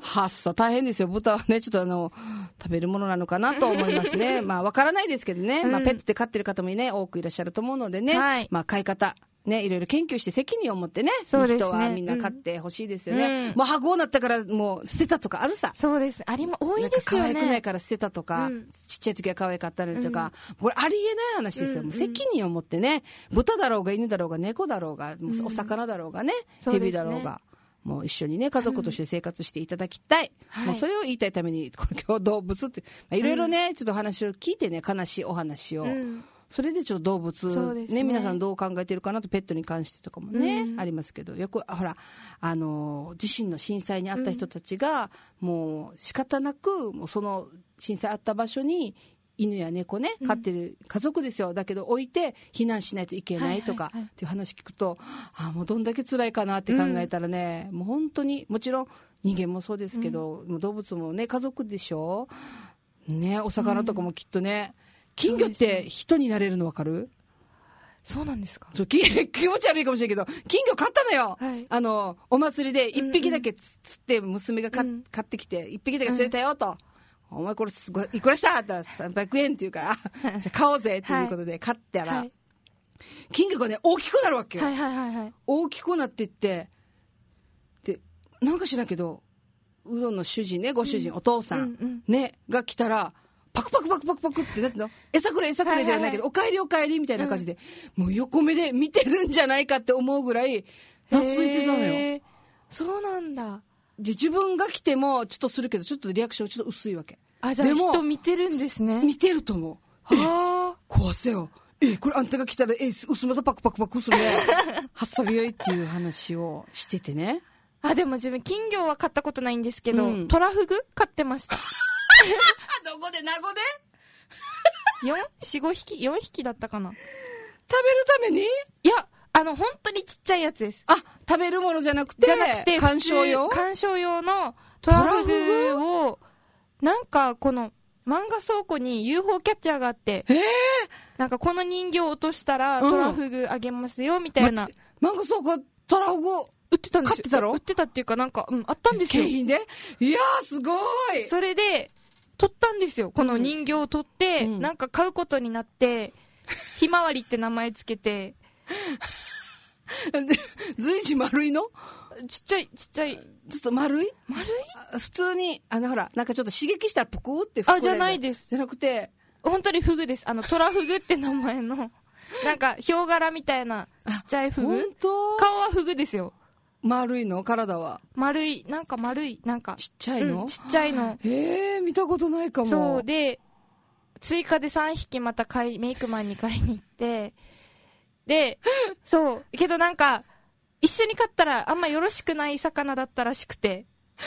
はっさ、大変ですよ。豚はね、ちょっとあの、食べるものなのかなと思いますね。まあ、わからないですけどね。うん、まあ、ペットって飼ってる方もね、多くいらっしゃると思うのでね。はい、まあ、飼い方。ね、いろいろ研究して責任を持ってね、そうですね、人はみんな飼ってほしいですよね。うん、もう箱になったからもう捨てたとかあるさ。 そうです。ありも多いですよね。 なんか可愛くないから捨てたとか、うん、ちっちゃい時は可愛かったりとか、うん、これありえない話ですよ。うん、もう責任を持ってね、豚だろうが犬だろうが猫だろうが、もうお魚だろうがね、うん、蛇だろうが。もう一緒にね、家族として生活していただきたい。うん、もうそれを言いたいために、これ今日動物って、まあ、いろいろね、うん、ちょっと話を聞いてね、悲しいお話を。うん、それでちょっと動物、ね、ね、皆さんどう考えてるかなと、ペットに関してとかもね、うん、ありますけど、よく、ほら、あの、地震の震災にあった人たちが、うん、もう仕方なく、もうその震災あった場所に、犬や猫ね、飼ってる家族ですよ。だけど置いて避難しないといけないとかっていう話聞くと、ああ、もうどんだけ辛いかなって考えたらね、うん、もう本当に、もちろん人間もそうですけど、うん、もう動物もね、家族でしょ。ね、お魚とかもきっとね、金魚って人になれるの分かる？ そうなんですか？ そう、気持ち悪いかもしれないけど、金魚買ったのよ。はい、あの、お祭りで一匹だけ釣って娘がか、うん、買ってきて、一匹だけ釣れたよと。うんお前これすごいいくらしたってさんびゃくえんって言うからじゃ買おうぜということで買ったら、はい、金魚がね大きくなるわけよ、 はいはいはいはい、 大きくなっていってでなんか知らんけどうどんの主人ねご主人、うん、お父さん、うんうん、ねが来たらパクパクパクパクパクってなんていうの餌くれ餌くれではないけど、はいはいはい、お帰りお帰りみたいな感じで、うん、もう横目で見てるんじゃないかって思うぐらい懐いてたのよ。 そうなんだ。 で自分が来てもちょっとするけどちょっとリアクションちょっと薄いわけ。 あ、じゃあ人見てるんですね。 見てると思う。はあ。怖せよ。え、これあんたが来たら、え、薄まさパクパクパクするね。はっさびよいっていう話をしててね。 あ、でも自分金魚は飼ったことないんですけど、うん、トラフグ飼ってました。 どこで名護で ?よん、よん、ごひき ?よんひきだったかな。 食べるために？ いや、あの、本当にちっちゃいやつです。 あ、食べるものじゃなくて、 じゃなくて、 観賞用？ 観賞用のトラフグを、なんかこの漫画倉庫に ユーフォー キャッチャーがあって、 えー、 なんかこの人形を落としたらトラフグあげますよみたいな、 うん、漫画倉庫トラフグ売ってたんですよ。 買ってたろ？ 売ってたっていうかなんか、うん、あったんですよ。 景品で？いやーすごい。 それで取ったんですよ。この人形を取って、うん、なんか買うことになって、ひまわりって名前つけて随時丸いの？ ちっちゃいちっちゃいちょっと丸い丸い普通にあのほらなんかちょっと刺激したらポクって膨れる。 あ、じゃないです。 じゃなくて本当にフグです。あのトラフグって名前のなんかヒョウ柄みたいなちっちゃいフグ。 本当？ 顔はフグですよ。 丸いの？体は丸い、なんか丸い、なんかちっちゃいの、 うん、ちっちゃいの。 へえ、見たことないかも。 そうで追加でさんひきまた買いメイクマンに買いに行ってでそうけどなんか一緒に飼ったらあんまよろしくない魚だったらしくて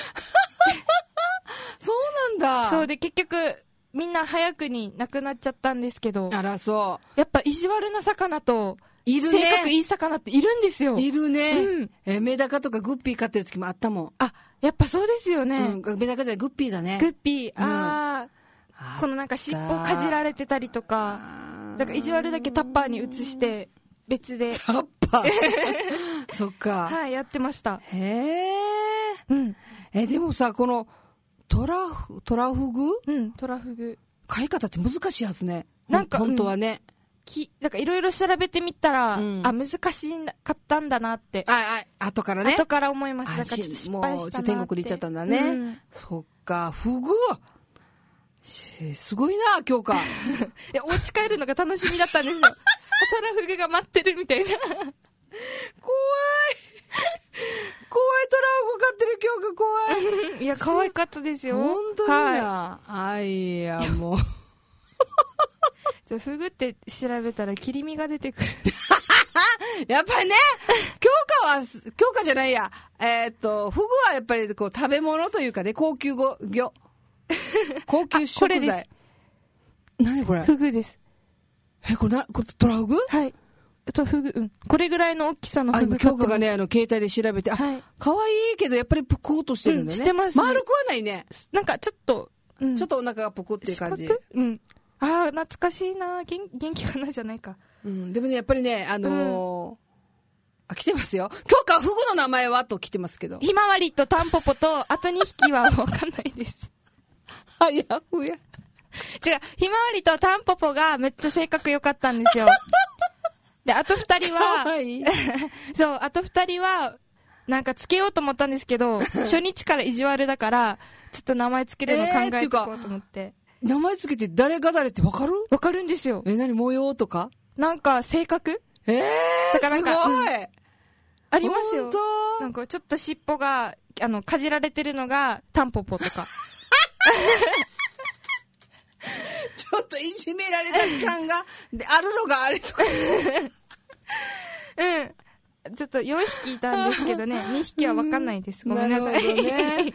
そうなんだ。 そうで結局みんな早くに亡くなっちゃったんですけど、 あらそうやっぱ意地悪な魚といるね、 性格いい魚っているんですよ。 いるね、 うん、 えメダカとかグッピー飼ってる時もあったもん。 あ、やっぱそうですよね、 うん、メダカじゃないグッピーだね。 グッピー、ああ、うん、このなんか尻尾かじられてたりとか、だから意地悪だけタッパーに移して別でタッパーそっか、 はい、やってました。 へえ、 うん、 えでもさこのトラフトラフグ、 うん、トラフグ飼い方って難しいはずね。 なんか本当はね、うん、 きなんかいろいろ調べてみたら、うん、あ難しかったんだなってああ後からね後から思います。だからちょっと失敗したなって。もう天国に行っちゃったんだね、うん、そっかフグすごいな今日かいやお家帰るのが楽しみだったんですよトラフグが待ってるみたいな怖い怖いトラフグ飼ってる今日が怖いいや可愛かったですよ本当にな、はい、あいやもうフグって調べたら切り身が出てくるやっぱりね強化は強化じゃないやえー、っとフグはやっぱりこう食べ物というかね高級魚高級食材。これです。何これ？ フグです。 え、これな、これトラフグ？ はい。トラフグ、うん。これぐらいの大きさのフグ。 あ、今日がね、あの、携帯で調べて、あ、はい、可愛いけど、やっぱりぷくっとしてるんだね。 うん、してます。 丸くはないね。 なんかちょっと、 うん、ちょっとお腹がぷくっていう感じ。 うん。ああ、懐かしいな元。元気かなじゃないか。 うん。でもね、やっぱりね、あのーあ、来てますよ。今日かフグの名前はと来てますけど。 ひまわりとタンポポと、あとにひきはわかんないです。 あ、やふや。 違う、ひまわりとタンポポがめっちゃ性格良かったんですよ。で、あと二人は、 はい、 そう、あと二人は、なんかつけようと思ったんですけど、初日から意地悪だから、ちょっと名前つけるの考えていこうと思って。えー、名前つけて誰が誰ってわかる？ わかるんですよ。 え、何模様とか？ なんか性格？ えー、 だからなんかすごい、 うん、ありますよ。 本当？ なんかちょっと尻尾が、あの、かじられてるのがタンポポとか。 ちょっといじめられた感があるのがあれとか。 うん。ちょっとよんひきいたんですけどね、にひきはわかんないです。ごめんなさい。 なるほどね。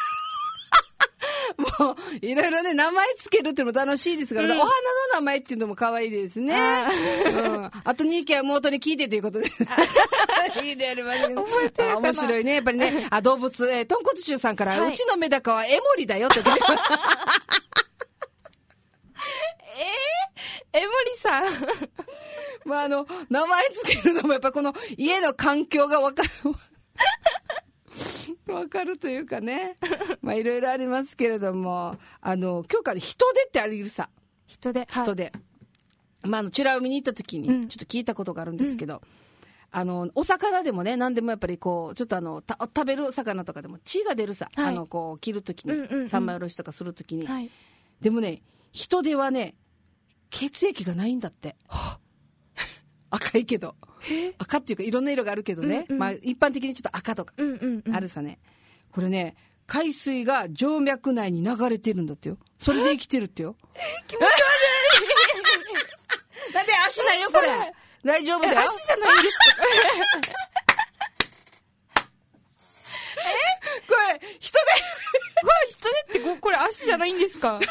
もう、いろいろね、名前つけるっていうのも楽しいですから、うん、お花の名前っていうのも可愛いですね。あ,、うん、あとにひきは妹に聞いてということで。いいでありますね。面白いね。やっぱりね、あ、動物、えー、豚骨臭さんから、はい、うちのメダカはエモリだよって言って。 えー、エモリさん。 まあ、あの、名前つけるのもやっぱこの家の環境がわかる。わかるというかね。まあ、いろいろありますけれども、あの、今日から人手ってありるさ。 人手。 人手。はい、まあ、あの、チュラ海に行った時に、ちょっと聞いたことがあるんですけど、うん、あの、お魚でもね、何でもやっぱりこう、ちょっとあの、た食べる魚とかでも血が出るさ。はい、あの、こう、切る時に、うんうんうん、三枚おろしとかする時に、はい。でもね、人手はね、血液がないんだって。赤いけど。赤っていうかいろんな色があるけどね。うんうん、まあ一般的にちょっと赤とかあるさね。うんうんうん、これね、海水が静脈内に流れてるんだってよ。それで生きてるってよ。 気持ち悪い。だって足だよこれ。大丈夫だよ。 足じゃないんですか。 えこれ人手。 これ人手ってこれ足じゃないんですか。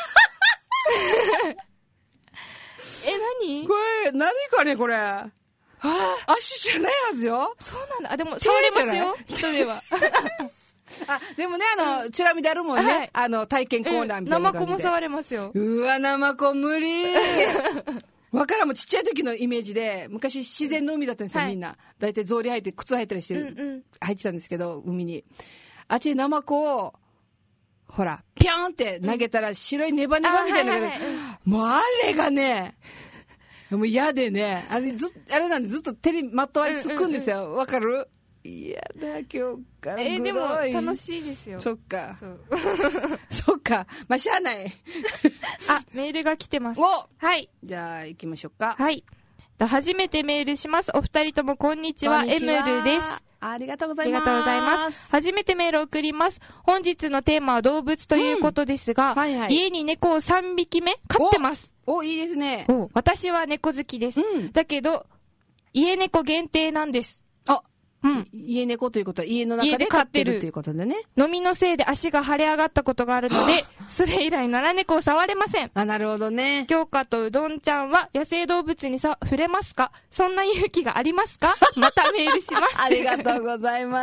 え、何これ、何かね、これ。はあ、足じゃないはずよ。 そうなんだ。あ、でも、触れますよ。人では。 あ、でもね、あの、チュラミであるもんね。はい、あの、体験コーナーみたいな感じで。 ナマコも触れますよ。 うわ、ナマコ無理。わからんもん、ちっちゃい時のイメージで、昔自然の海だったんですよ、はい、みんな。だいたい草履履いて、靴履いたりして、うんうん、入ってたんですけど、海に。あっちでナマコを、ほら、ぴょんって投げたら白いネバネバみたいなのが、うんはいはいはい、もうあれがね、もう嫌でね、あれずあれなんでずっと手にまとわりつくんですよ。わ、うんうんうん、かる？嫌だ、今日からえー、でも楽しいですよ。 そっか。そう。そっか。まあ、しゃあない。 あ、メールが来てます。 おはい。 じゃあ、行きましょうか。 はい。初めてメールします。お二人ともこんにちは。エムルです。 ありがとうございます。 ありがとうございます。初めてメールを送ります。本日のテーマは動物ということですが、うんはいはい、家に猫をさんびきめ飼ってます。 お、おいいですね。 私は猫好きです。うん、だけど、家猫限定なんです。 あ、うん。家猫ということは家の中で飼ってるということでね。 飲みのせいで足が腫れ上がったことがあるので、それ以来野良猫を触れません。 あ、なるほどね。 京香とうどんちゃんは野生動物にさ触れますか？そんな勇気がありますか？またメールします。 ありがとうございます。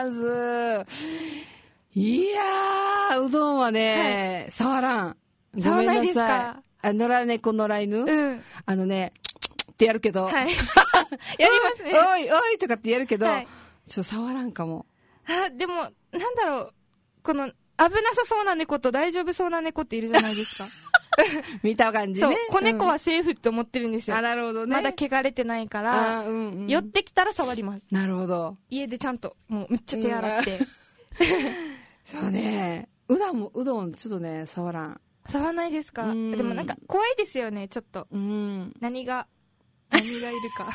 いやー、うどんはね、はい、触らん。 触らないですか？ あ、野良猫野良犬、うん、あのね、ってやるけど。はい。やりますね。 おい、おいとかってやるけど、はい、ちょっと触らんかも。 あ、でも、なんだろう。この、危なさそうな猫と大丈夫そうな猫っているじゃないですか。 見た感じね。 そう、子猫はセーフって思ってるんですよ。 あ、なるほどね。 まだ汚れてないから、うんうん、寄ってきたら触ります。 なるほど。 家でちゃんと、もうめっちゃ手洗って。うん、 そうね。うどんも、うどんちょっとね、触らん。 触らないですか？でもなんか怖いですよね、ちょっと。うん。何が、何がいるか。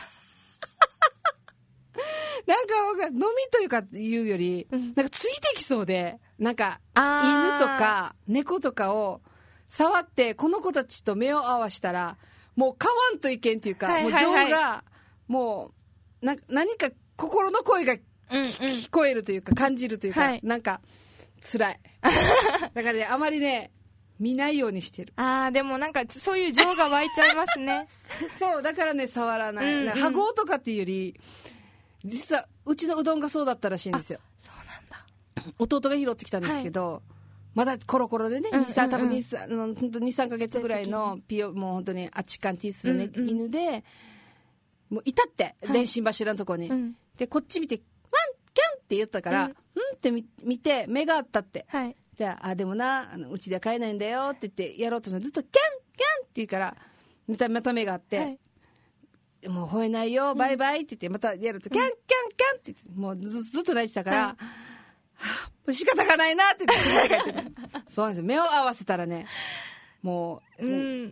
なんか、飲みというか言うより、うん、なんかついてきそうで、なんか、犬とか猫とかを触って、この子たちと目を合わしたら、もう飼わんといけんっていうか、はいはいはい、もう情が、もう、な、何か心の声が、うんうん、聞こえるというか、感じるというか、はい、なんか、辛い。だからね、あまりね、見ないようにしてる。 ああ、でもなんか、そういう情が湧いちゃいますね。 そう、だからね、触らない。うんうん、羽合とかっていうより、実は、うちのうどんがそうだったらしいんですよ。 そうなんだ。 弟が拾ってきたんですけど、はい、まだコロコロでね、うんうんうん、多分に、さんかげつぐらいのピオ、もう本当にあっちかんティーする、ねうんうん、犬で、もういたって、電信柱のとこに。はい、 でこっち見てワンキャンって言ったから、うん、うんって見て目があったって、はい、じゃあ、あでもなあのうちでは買えないんだよって言ってやろうとするのずっとキャンキャンって言うからまたまた目があって、はい、もう吠えないよバイバイって言ってまたやると、うん、キャンキャンキャンって言ってもう ず, ずっと泣いてたから、はい、はあ、仕方がないなって言ってそうなんですよ。目を合わせたらねもう、うん、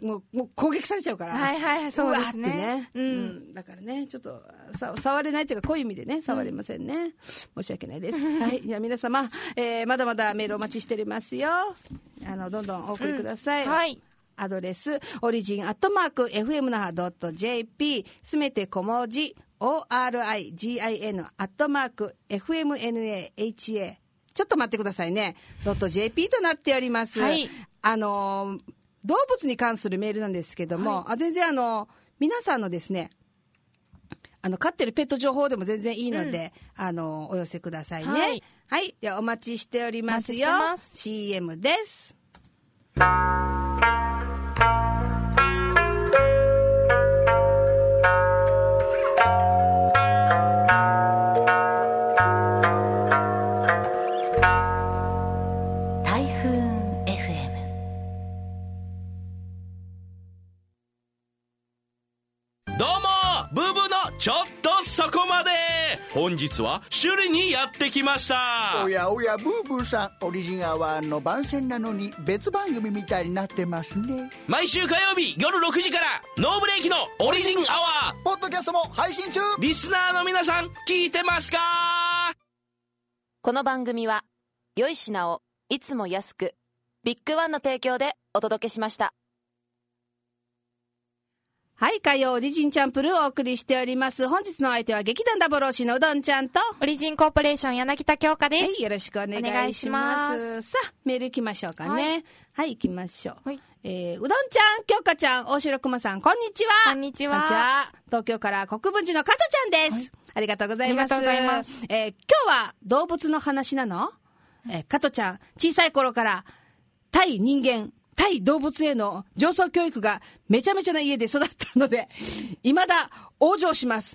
もう、もう攻撃されちゃうから。 はいはい、そうですね。 うわってね、うん。うん。だからね、ちょっと、さ、触れないというか、こういう意味でね、触れませんね。うん、申し訳ないです。はい。じゃあ皆様、えー、まだまだメールお待ちしておりますよ。あの、どんどんお送りください。うん、はい。アドレス、オリジンアットマーク、エフエムナハドットジェーピー、すべて小文字、オーアールアイジーアイエヌ、アットマーク、エフエムエヌエーエイチエー、ちょっと待ってくださいね。ドット ジェーピー となっております。はい。あのー、動物に関するメールなんですけども、はい、あ全然あの皆さんのですねあの飼ってるペット情報でも全然いいので、うん、あのお寄せくださいね。はい、はい、ではお待ちしておりますよ。シーエム です。 ちょっとそこまで。本日は首里にやってきました。 おやおやブーブーさん、オリジンアワーの番宣なのに別番組みたいになってますね。 毎週火曜日夜ろくじからノーブレーキのオリジンアワーポッドキャストも配信中。 リスナーの皆さん聞いてますか？ この番組は良い品をいつも安くビッグワンの提供でお届けしました。 はい、火曜オリジンチャンプルーをお送りしております。本日の相手は劇団ダブローシのうどんちゃんとオリジンコーポレーション柳田京香です。 はい、よろしくお願いします。お願いします。さあ、メール行きましょうかね。はい、はい、行きましょう。はい、えー、うどんちゃん、京香ちゃん、大城熊さん、こんにちは。 こんにちは。 じゃあ、東京から国分寺の加藤ちゃんです。はい、ありがとうございます。 ありがとうございます。 えー、今日は動物の話なの？えー、加藤ちゃん、小さい頃から対人間、対動物への上層教育がめちゃめちゃな家で育ったので、未だ往生します。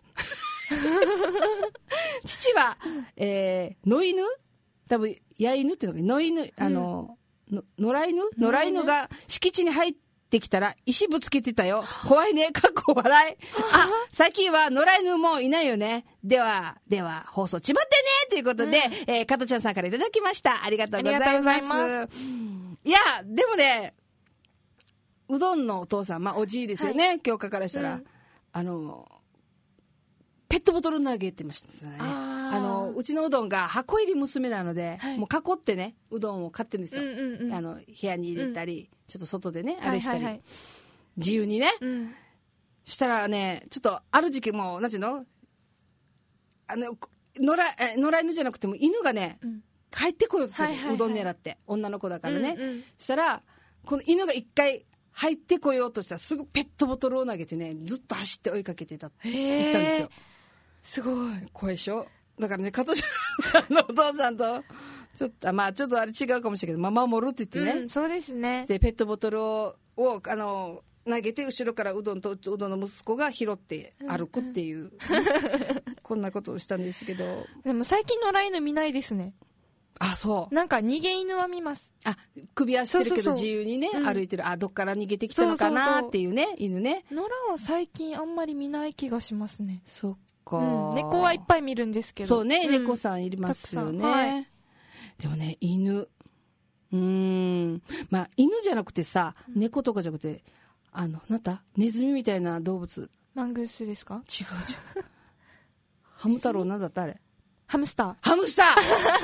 父は、えー、野犬多分、野犬っていうのか、野犬、あの、うん、野良犬野良犬が敷地に入ってきたら石ぶつけてたよ。怖いね。かっこ笑い。あ、最近は野良犬もいないよね。では、では、放送ちまってねということで、うん、えー、加藤ちゃんさんからいただきました。ありがとうございます。ありがとうございます。いや、でもね、うどんのお父さん、まあ、おじいですよね、はい、教科からしたら、うん、あの、ペットボトル投げてましたね。あ, あの、うちのうどんが箱入り娘なので、はい、もう囲ってね、うどんを買ってるんですよ。うんうんうん、あの、部屋に入れたり、うん、ちょっと外でね、あれしたり、はいはいはい、自由にね、うん。したらね、ちょっとある時期もう、なんていうのあの、野良、野良犬じゃなくても犬がね、うん、帰ってこようとする、はいはいはい、うどん狙って、女の子だからね。うんうん、したら、この犬が一回入ってこようとしたらすぐペットボトルを投げてね、ずっと走って追いかけてた、行ったんですよ。 すごい。 怖いでしょ。だからね、加藤ちゃんのお父さんと、ちょっと、まあちょっとあれ違うかもしれないけど、まあ守るって言ってね。 うん、そうですね。 で、ペットボトルを、をあの、投げて、後ろからうどんとうどんの息子が拾って歩くっていう、うんうん、こんなことをしたんですけど。 でも最近野良犬見ないですね。 あ、そう。 なんか逃げ犬は見ます。 あ、首はしてるけど自由にね、そうそうそう、歩いてる。あ、どっから逃げてきたのかなっていうね、そうそうそう、犬ね。 野良は最近あんまり見ない気がしますね。 そっか、 うん。猫はいっぱい見るんですけど。 そうね、うん、猫さんいますよね。はい、でもね、犬。うーん。まあ、犬じゃなくてさ、猫とかじゃなくて、あの、なんだネズミみたいな動物。 マングースですか？ 違う違う。ハム太郎なんだったあれ？ ハムスター。 ハムスター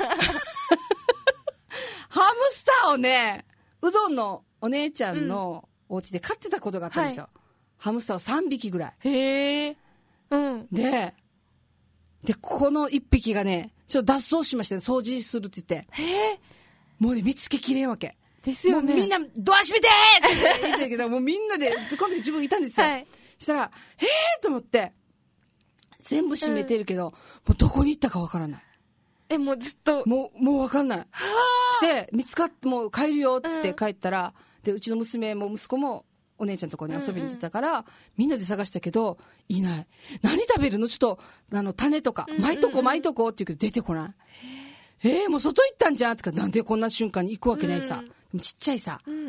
ハムスターをね、うどんのお姉ちゃんのお家で飼ってたことがあったんですよ。うん、はい、ハムスターをさんびきぐらい。 へえ。うん。 で、で、このいっぴきがね、ちょっと脱走しまして、ね、掃除するって言って。 へえ。 もうね、見つけきれんわけ。 ですよね。 みんな、ドア閉めてーって言ってるけど、もうみんなで、今度自分いたんですよ。はい。したら、へーと思って、全部閉めてるけど、うん、もうどこに行ったかわからない。 え、もうずっと。 もう、もうわかんない。して、見つかって、もう帰るよって言って帰ったら、うん、で、うちの娘も息子も、 お姉ちゃんとこに遊びに行ってたから、うんうん、みんなで探したけどいない。何食べるの、ちょっとあの種とか、うんうんうん、巻いとこ巻いとこって言うけど出てこない。えー、もう外行ったんじゃんとか、なんでこんな瞬間に行くわけないさ、うん、でもちっちゃいさ、うんうん、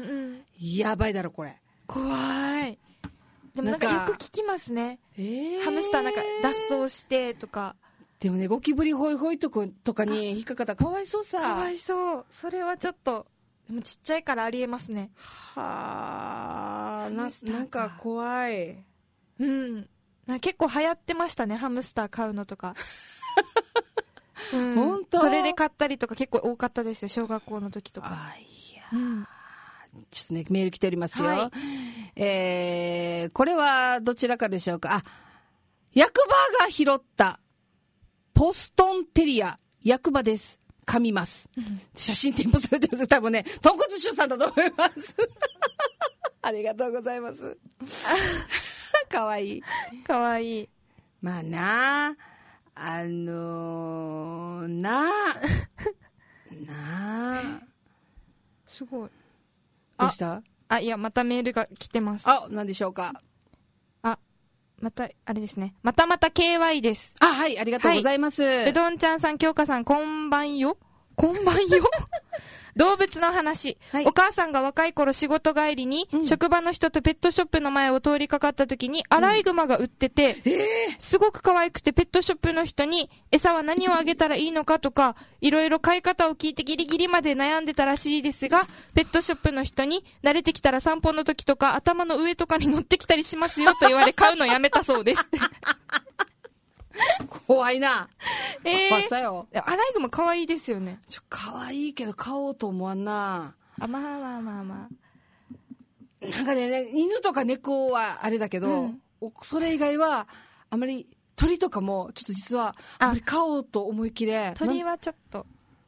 やばいだろこれ。 怖い。でもなんかよく聞きますね、えー、ハムスターなんか脱走してとか。 でもね、ゴキブリホイホイとことかに引っかかったらかわいそうさ。 かわいそう。それはちょっと、でもちっちゃいからありえますね。 はあ、な、なんか怖い。 うん。な結構流行ってましたね、ハムスター飼うのとか。うん、本当？それで買ったりとか結構多かったですよ、小学校の時とか。あ、いや、うん、 ちょっとね、メール来ておりますよ。 はい、 えー、これはどちらかでしょうか。あ、役場が拾ったポストンテリア、役場です。噛みます。うん、写真添付されてます。多分ね、豚骨臭さんだと思います。ありがとうございます。かわいい。 かわいい。 まあなあ、あのー、なあ、なあ。 すごい。 どうした？ あ、いや、またメールが来てます。 あ、何でしょうか。 あ、また、あれですね。またまた ケーワイ です。 あ、はい、ありがとうございます。 はい、うどんちゃんさん、きょうかさん、こんばんよ。こんばんよ。動物の話、はい、お母さんが若い頃仕事帰りに、うん、職場の人とペットショップの前を通りかかった時にアライグマが売ってて、うん、えー、すごく可愛くてペットショップの人に餌は何をあげたらいいのかとかいろいろ飼い方を聞いてギリギリまで悩んでたらしいですが、ペットショップの人に慣れてきたら散歩の時とか頭の上とかに乗ってきたりしますよと言われ買うのやめたそうです。 怖いな。 えー、怖さよ。アライグマ可愛いですよね。 ちょ、可愛いけど買おうと思わんな。 あ、まあまあまあまあ。なんかね、犬とか猫はあれだけど、うん、それ以外はあまり鳥とかもちょっと実はあまり買おうと思いきれ。 鳥はちょっと。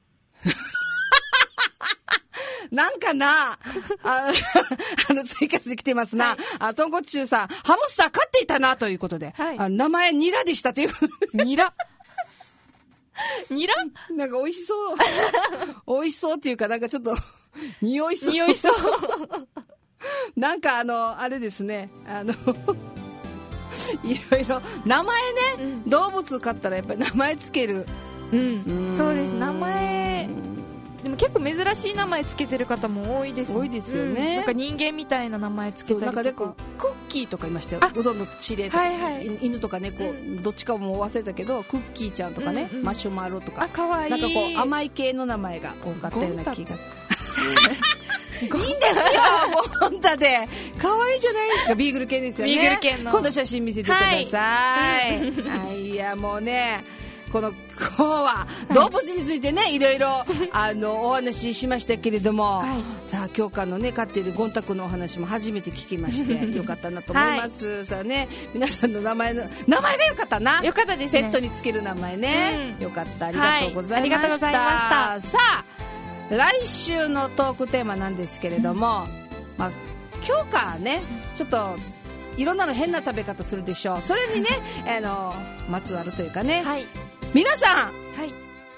なんかな、あ, あの、追加してきてますな。はい、あ、とんこつちゅうさん、ハムスター飼っていたなということで、はい、あ名前ニラでしたという。 ニラニラなんか美味しそう。美味しそうっていうか、なんかちょっと、匂いそう。 匂いそう。 なんかあの、あれですね、あの、いろいろ、名前ね、うん、動物飼ったらやっぱり名前つける。 うん。うんそうです、名前。でも結構珍しい名前つけてる方も多いです。 多いですよね、 うん、なんか人間みたいな名前つけたりとか。 なんかでこうクッキーとかいましたよ。うどんのチレとか、はいはい、犬とか猫、うん、どっちかも忘れたけどクッキーちゃんとかね、うんうん、マシュマロとか、 あ、かわいい。 なんかこう甘い系の名前が多かったような気が。いいんですよ、ゴンタで可愛いじゃないですか。ビーグル犬ですよね。 ビーグル犬の今度写真見せてください。はい、いやもうね、この今日は動物についてね、はい、いろいろあのお話ししましたけれども、はい、さあ京香のね飼っているゴンタ君のお話も初めて聞きましてよかったなと思います、はい、さあね、皆さんの名前の名前がよかったな。 よかったですね。 ペットにつける名前ね、うん、よかった。ありがとうございました、はい、ありがとうございました。 さあ来週のトークテーマなんですけれども、うん、まあ京香ねちょっといろんなの変な食べ方するでしょう。それにねあのまつわるというかね、はい、皆さん、はい、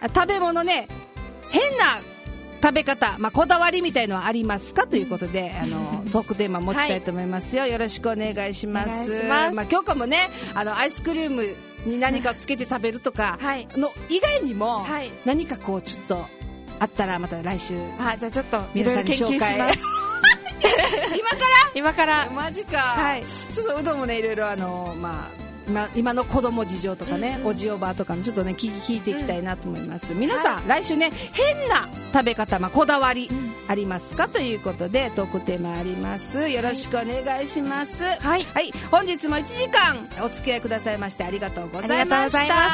食べ物ね変な食べ方、まあ、こだわりみたいのはありますかということで、うん、あのトークテーマ持ちたいと思いますよ、はい、よろしくお願いします。 お願いします。 まあ、今日かもねあのアイスクリームに何かをつけて食べるとかの以外にも、はい、何かこうちょっとあったらまた来週、 あ、じゃあちょっと皆さんに紹介今から今からマジか、はい、ちょっとうどんもねいろいろあのまあ今, 今の子供事情とかね、うんうん、おじおばとかのちょっとね聞いていきたいなと思います、うん、皆さん、はい、来週ね変な食べ方、まあ、こだわり、うん、ありますかということでトークテーマあります。よろしくお願いします。はい、はい、本日もいちじかんお付き合いくださいましてありがとうございました。ありがとうございました。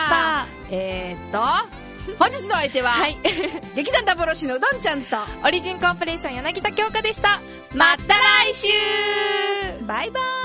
えー、っと本日の相手は、はい、劇団ダブロシのうどんちゃんとオリジンコーポレーション柳田京香でした。また来週。 バイバイ。